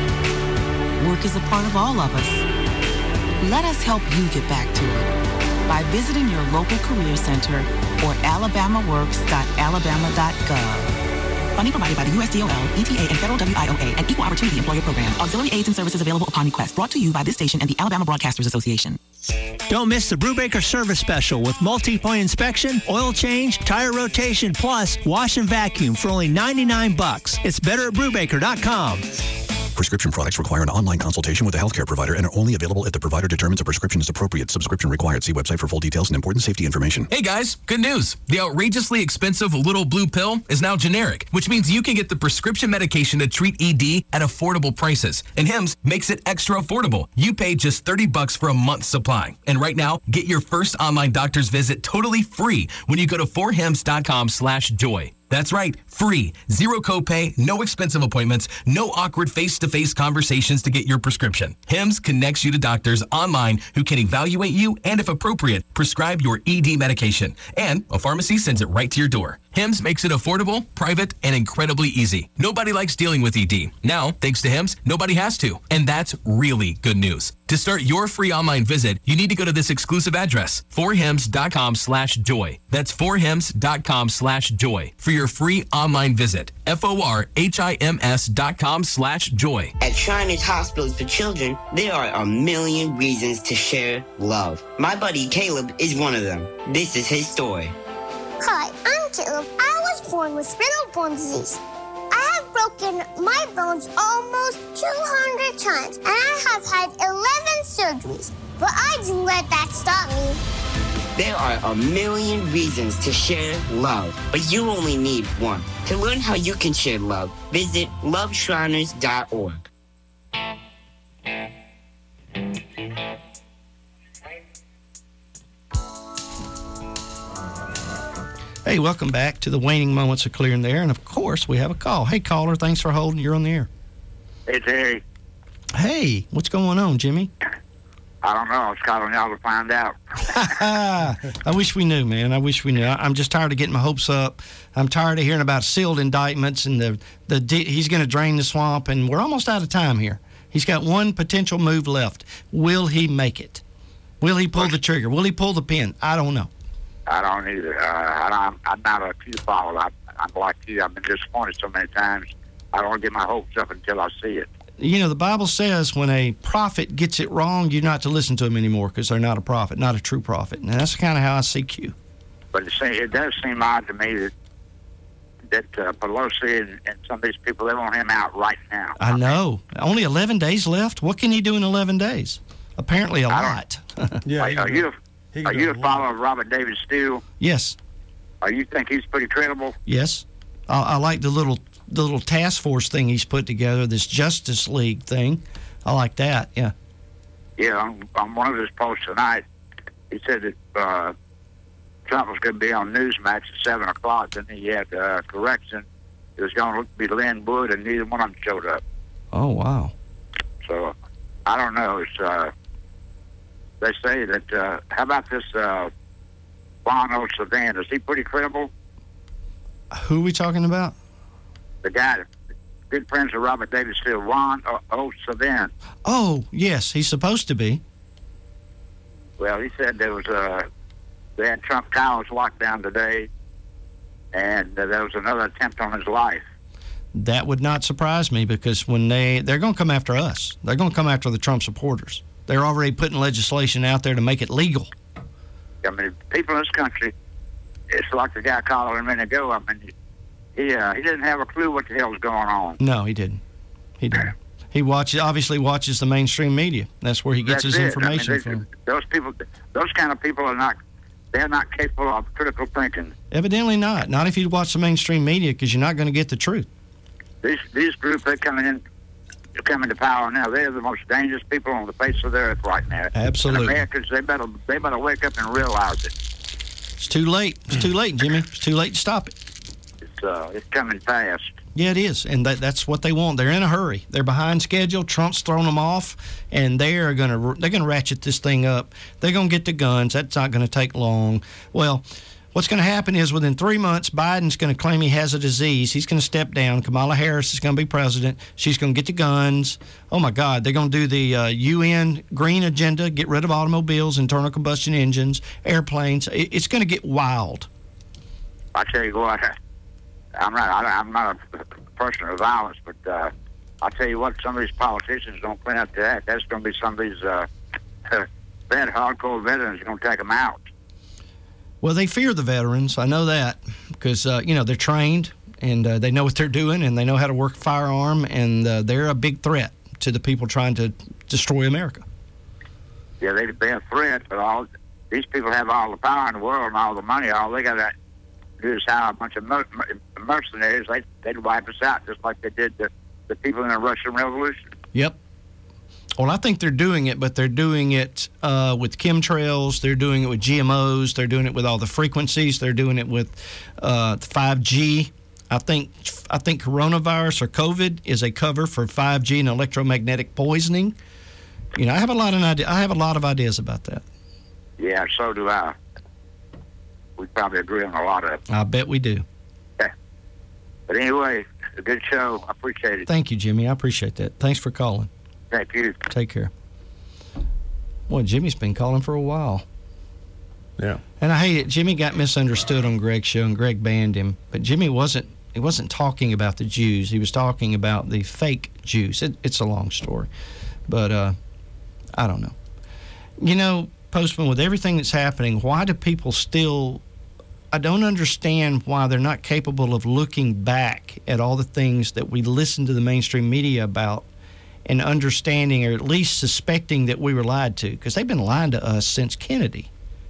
Work is a part of all of us. Let us help you get back to it by visiting your local career center or alabama works dot alabama dot gov. Funding provided by the U S D O L, E T A, and Federal W I O A, and Equal Opportunity Employer Program. Auxiliary aids and services available upon request. Brought to you by this station and the Alabama Broadcasters Association. Don't miss the Brubaker Service Special with multi-point inspection, oil change, tire rotation, plus wash and vacuum for only ninety-nine bucks. It's better at brubaker dot com. Prescription products require an online consultation with a healthcare provider and are only available if the provider determines a prescription is appropriate. Subscription required. See website for full details and important safety information. Hey guys, good news. The outrageously expensive Little Blue Pill is now generic, which means you can get the prescription medication to treat E D at affordable prices. And Hims makes it extra affordable. You pay just thirty bucks for a month's supply. And right now, get your first online doctor's visit totally free when you go to four hims dot com slash joy. That's right, free, zero copay, no expensive appointments, no awkward face-to-face conversations to get your prescription. Hims connects you to doctors online who can evaluate you and, if appropriate, prescribe your E D medication. And a pharmacy sends it right to your door. Hims makes it affordable, private, and incredibly easy. Nobody likes dealing with E D. Now, thanks to Hims, nobody has to. And that's really good news. To start your free online visit, you need to go to this exclusive address, four hims dot com slash joy. That's four hims dot com slash joy for your free online visit. F O R H I M S dot com slash joy. At Shriners Hospitals for Children, there are a million reasons to share love. My buddy Caleb is one of them. This is his story. Hi, I'm Caleb. I was born with spinal bone disease. I have broken my bones almost two hundred times, and I have had eleven surgeries. But I didn't let that stop me. There are a million reasons to share love, but you only need one. To learn how you can share love, visit love shriners dot org. Hey, welcome back to the waning moments of clearing the air. And, of course, we have a call. Hey, caller, thanks for holding. You're on the air. It's Harry. Hey, what's going on, Jimmy? I don't know. I was calling y'all to find out. I wish we knew, man. I wish we knew. I, I'm just tired of getting my hopes up. I'm tired of hearing about sealed indictments and the, the he's going to drain the swamp, and we're almost out of time here. He's got one potential move left. Will he make it? Will he pull the trigger? Will he pull the pin? I don't know. I don't either. Uh, I don't, I'm not a true follower. I'm, I'm like you. I've been disappointed so many times. I don't get my hopes up until I see it. You know, the Bible says when a prophet gets it wrong, you're not to listen to them anymore because they're not a prophet, not a true prophet. And that's kind of how I see Q. But it, seems, it does seem odd to me that that uh, Pelosi and, and some of these people, they want him out right now. I know. Only eleven days left. What can he do in eleven days? Apparently a lot. Yeah. Are, are you a, are you a follower of Robert David Steele? Yes. Are you think he's pretty credible? Yes. I, I like the little the little task force thing he's put together, this Justice League thing. I like that, yeah. Yeah, on, on one of his posts tonight, he said that uh, Trump was going to be on Newsmax at seven o'clock, and he had uh, correction. It was going to be Lynn Wood, and neither one of them showed up. Oh, wow. So, I don't know. It's, uh, they say that, uh, how about this uh, Juan O. Sedan? Is he pretty credible? Who are we talking about? The guy, good friends of Robert Davis Field, Juan O. Sedan. Oh, yes, he's supposed to be. Well, he said there was a, they had Trump Towers locked down today, and uh, there was another attempt on his life. That would not surprise me, because when they, they're going to come after us. They're going to come after the Trump supporters. They're already putting legislation out there to make it legal. I mean, people in this country, it's like the guy calling a minute ago. I mean, he, uh, he didn't have a clue what the hell's going on. No, he didn't. He didn't. He watches, obviously watches the mainstream media. That's where he gets That's his it. information I mean, they, from. Those people, those kind of people are not, they're not capable of critical thinking. Evidently not. Not if you watch the mainstream media, because you're not going to get the truth. These these groups, they're coming in, they're coming to power now. They're the most dangerous people on the face of the earth right now. Absolutely. And Americans, they better they better wake up and realize it. It's too late. It's too late, Jimmy. It's too late to stop it. It's uh, it's coming fast. Yeah, it is, and that, that's what they want. They're in a hurry. They're behind schedule. Trump's thrown them off, and they are going to they're going to ratchet this thing up. They're going to get the guns. That's not going to take long. Well, what's going to happen is within three months, Biden's going to claim he has a disease. He's going to step down. Kamala Harris is going to be president. She's going to get the guns. Oh, my God. They're going to do the uh, U N green agenda, get rid of automobiles, internal combustion engines, airplanes. It, it's going to get wild. I tell you what, I'm not I, I'm not a person of violence, but uh, I tell you what, some of these politicians don't clean up to that. That's going to be some of these uh, bad, hardcore veterans going to take them out. Well, they fear the veterans. I know that because, uh, you know, they're trained and uh, they know what they're doing and they know how to work a firearm, and uh, they're a big threat to the people trying to destroy America. Yeah, they, they're a threat, but all these people have all the power in the world and all the money. All they got to do is hire a bunch of mer- mercenaries. They, they'd wipe us out just like they did the, the people in the Russian Revolution. Yep. Well, I think they're doing it, but they're doing it uh, with chemtrails. They're doing it with G M Os. They're doing it with all the frequencies. They're doing it with uh, five G. I think I think coronavirus or COVID is a cover for five G and electromagnetic poisoning. You know, I have a lot of idea. I have a lot of ideas about that. Yeah, so do I. We probably agree on a lot of it. I bet we do. Yeah. But anyway, a good show. I appreciate it. Thank you, Jimmy. I appreciate that. Thanks for calling. Thank you. Take care. Boy, Jimmy's been calling for a while. Yeah. And I hate it. Jimmy got misunderstood on Greg's show, and Greg banned him. But Jimmy wasn't. He wasn't talking about the Jews. He was talking about the fake Jews. It, it's a long story, but uh, I don't know. You know, Postman, with everything that's happening, why do people still? I don't understand why they're not capable of looking back at all the things that we listen to the mainstream media about and understanding, or at least suspecting, that we were lied to, because they've been lying to us since Kennedy.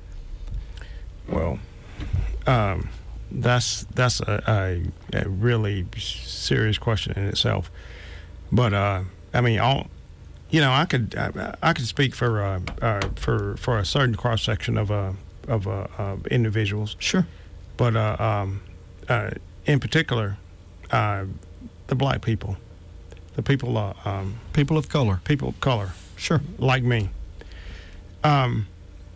Well, um, that's that's a, a, a really serious question in itself. But uh, I mean, all you know, I could I, I could speak for uh, uh, for for a certain cross section of uh, of uh, uh, individuals. Sure. But uh, um, uh, in particular, uh, the black people, the people uh, um, people of color, people of color, sure, like me. Um.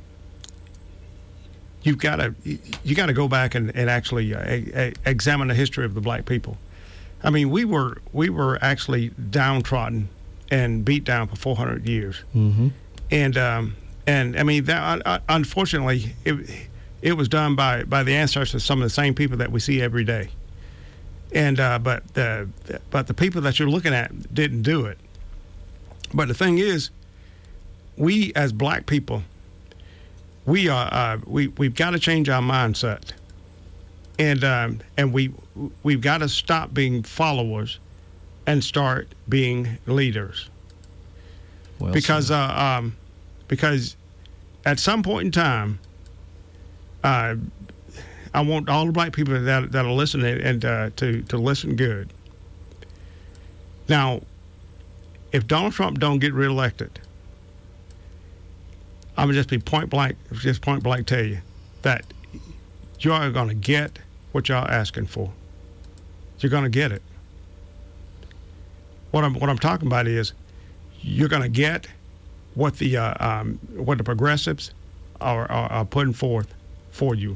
You've got to you got to go back and, and actually uh, a, a, examine the history of the black people. I mean, we were we were actually downtrodden and beat down for four hundred years. Mm-hmm. And um, and I mean that uh, unfortunately it it was done by, by the ancestors of some of the same people that we see every day. And uh, but the but the people that you're looking at didn't do it. But the thing is, we as black people, we are uh, we we've got to change our mindset, and um, and we we've got to stop being followers, and start being leaders. Well, because uh, um, because at some point in time, uh, I want all the black people that that are listening and uh, to to listen good. Now, if Donald Trump don't get reelected, I'm gonna just be point blank, just point blank tell you that you are gonna get what y'all asking for. You're gonna get it. What I'm what I'm talking about is you're gonna get what the uh, um, what the progressives are, are, are putting forth for you.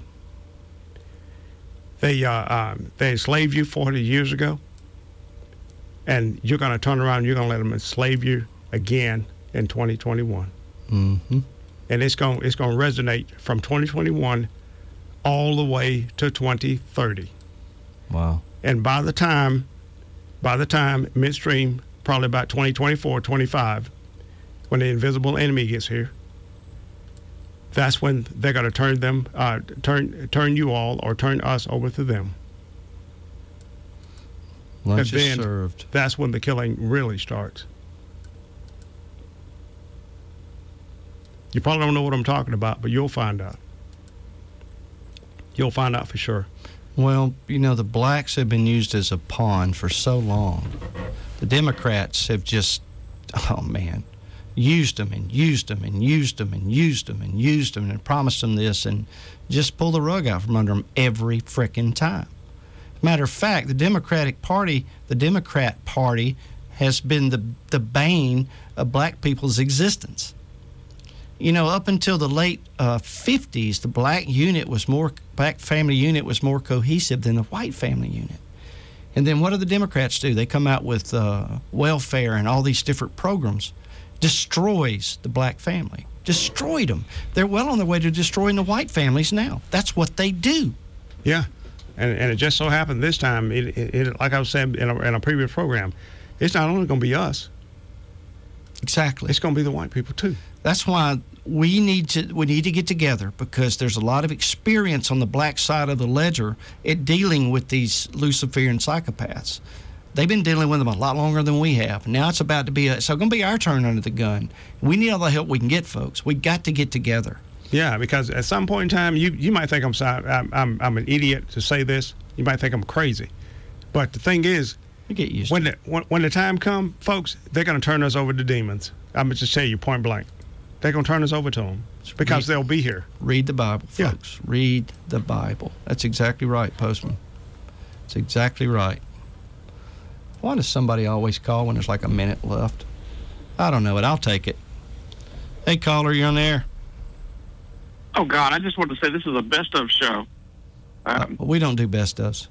They uh, um, they enslaved you forty years ago, and you're going to turn around and you're going to let them enslave you again in twenty twenty-one. Mm-hmm. And it's going it's going to resonate from twenty twenty-one all the way to twenty thirty. Wow. And by the time by the time midstream, probably about twenty twenty-four, twenty-five, when the invisible enemy gets here, that's when they're going to turn them, uh, turn turn you all or turn us over to them. Lunch and is then served. That's when the killing really starts. You probably don't know what I'm talking about, but you'll find out. You'll find out for sure. Well, you know, the blacks have been used as a pawn for so long. The Democrats have just, oh man, used them and used them and used them and used them and used them and promised them this and just pull the rug out from under them every frickin' time. Matter of fact, the Democratic Party, the Democrat Party has been the, the bane of black people's existence. You know, up until the late uh, fifties, the black unit was more, black family unit was more cohesive than the white family unit. And then what do the Democrats do? They come out with uh, welfare and all these different programs. Destroys the black family. Destroyed them. They're well on their way to destroying the white families now. That's what they do. Yeah. And, and it just so happened this time, it, it, it, like I was saying in a, in a previous program, it's not only going to be us. Exactly. It's going to be the white people too. That's why we need to we need to get together, because there's a lot of experience on the black side of the ledger at dealing with these Luciferian psychopaths. They've been dealing with them a lot longer than we have. Now it's about to be a, it's going to be our turn under the gun. We need all the help we can get, folks. We got to get together. Yeah, because at some point in time, you, you might think I'm, I'm I'm I'm an idiot to say this. You might think I'm crazy, but the thing is, you get used when to the when, when the time comes, folks, they're going to turn us over to demons. I'm gonna just tell you point blank, they're going to turn us over to them because read, they'll be here. Read the Bible, folks. Yeah. Read the Bible. That's exactly right, Postman. That's exactly right. Why does somebody always call when there's like a minute left? I don't know it. I'll take it. Hey, caller, you on there? Oh, God, I just wanted to say this is a best of show. Um, uh, we don't do best ofs.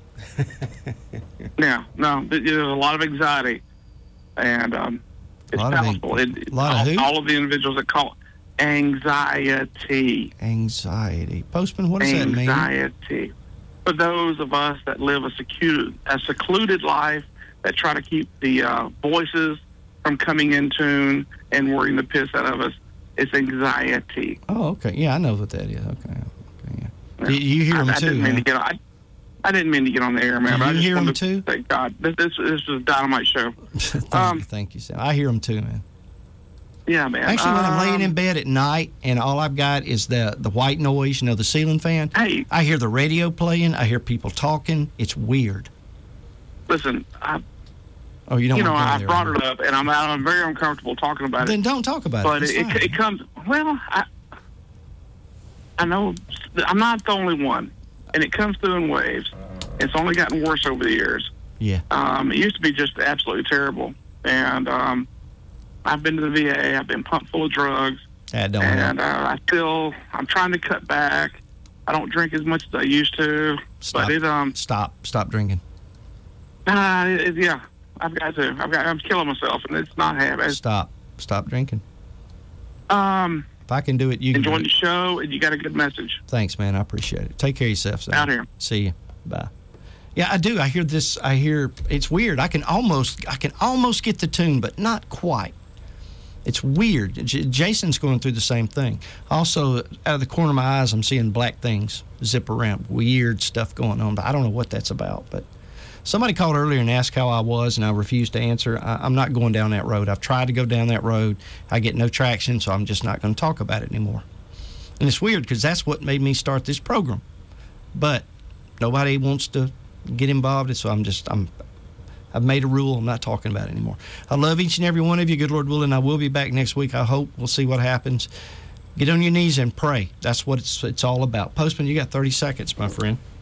Yeah, no, there's a lot of anxiety. And um, it's powerful. Of, it, lot all, of who? all of the individuals that call anxiety. Anxiety. Postman, what does anxiety. that mean? Anxiety. For those of us that live a secluded, a secluded life, that try to keep the uh, voices from coming in tune and worrying the piss out of us, it's anxiety. Oh, okay. Yeah, I know what that is. Okay. okay yeah. Yeah. You, you hear I, them I too, didn't mean huh? to get on, I, I didn't mean to get on the air, man. Do but you I just hear them wanted too? To thank God. This, this, this is a dynamite show. thank um, you, thank you, Sam. I hear them too, man. Yeah, man. Actually, when um, I'm laying in bed at night and all I've got is the, the white noise, you know, the ceiling fan, hey, I hear the radio playing. I hear people talking. It's weird. Listen, I, oh, you don't you know, want to go I there, brought right? it up, and I'm I'm very uncomfortable talking about then it. Then don't talk about but it. But it, it, it comes, well, I, I know I'm not the only one, and it comes through in waves. It's only gotten worse over the years. Yeah. Um, it used to be just absolutely terrible. And um, I've been to the V A. I've been pumped full of drugs. That don't and uh, I still, I'm trying to cut back. I don't drink as much as I used to. Stop. But it, um, Stop. Stop drinking. Uh, it, yeah, I've got to. I've got. I'm killing myself, and it's not happening. Stop. Stop drinking. Um, if I can do it, you can enjoying do the it. show, and you got a good message. Thanks, man. I appreciate it. Take care of yourself, Sam. Out here. See you. Bye. Yeah, I do. I hear this. I hear it's weird. I can almost, I can almost get the tune, but not quite. It's weird. J- Jason's going through the same thing. Also, out of the corner of my eyes, I'm seeing black things zip around. Weird stuff going on, but I don't know what that's about. But somebody called earlier and asked how I was, and I refused to answer. I, I'm not going down that road. I've tried to go down that road. I get no traction, so I'm just not going to talk about it anymore. And it's weird because that's what made me start this program. But nobody wants to get involved, so I'm just, I'm, I've made a rule. I'm not talking about it anymore. I love each and every one of you. Good Lord willing, I will be back next week. I hope. We'll see what happens. Get on your knees and pray. That's what it's, it's all about. Postman, you got thirty seconds, my friend.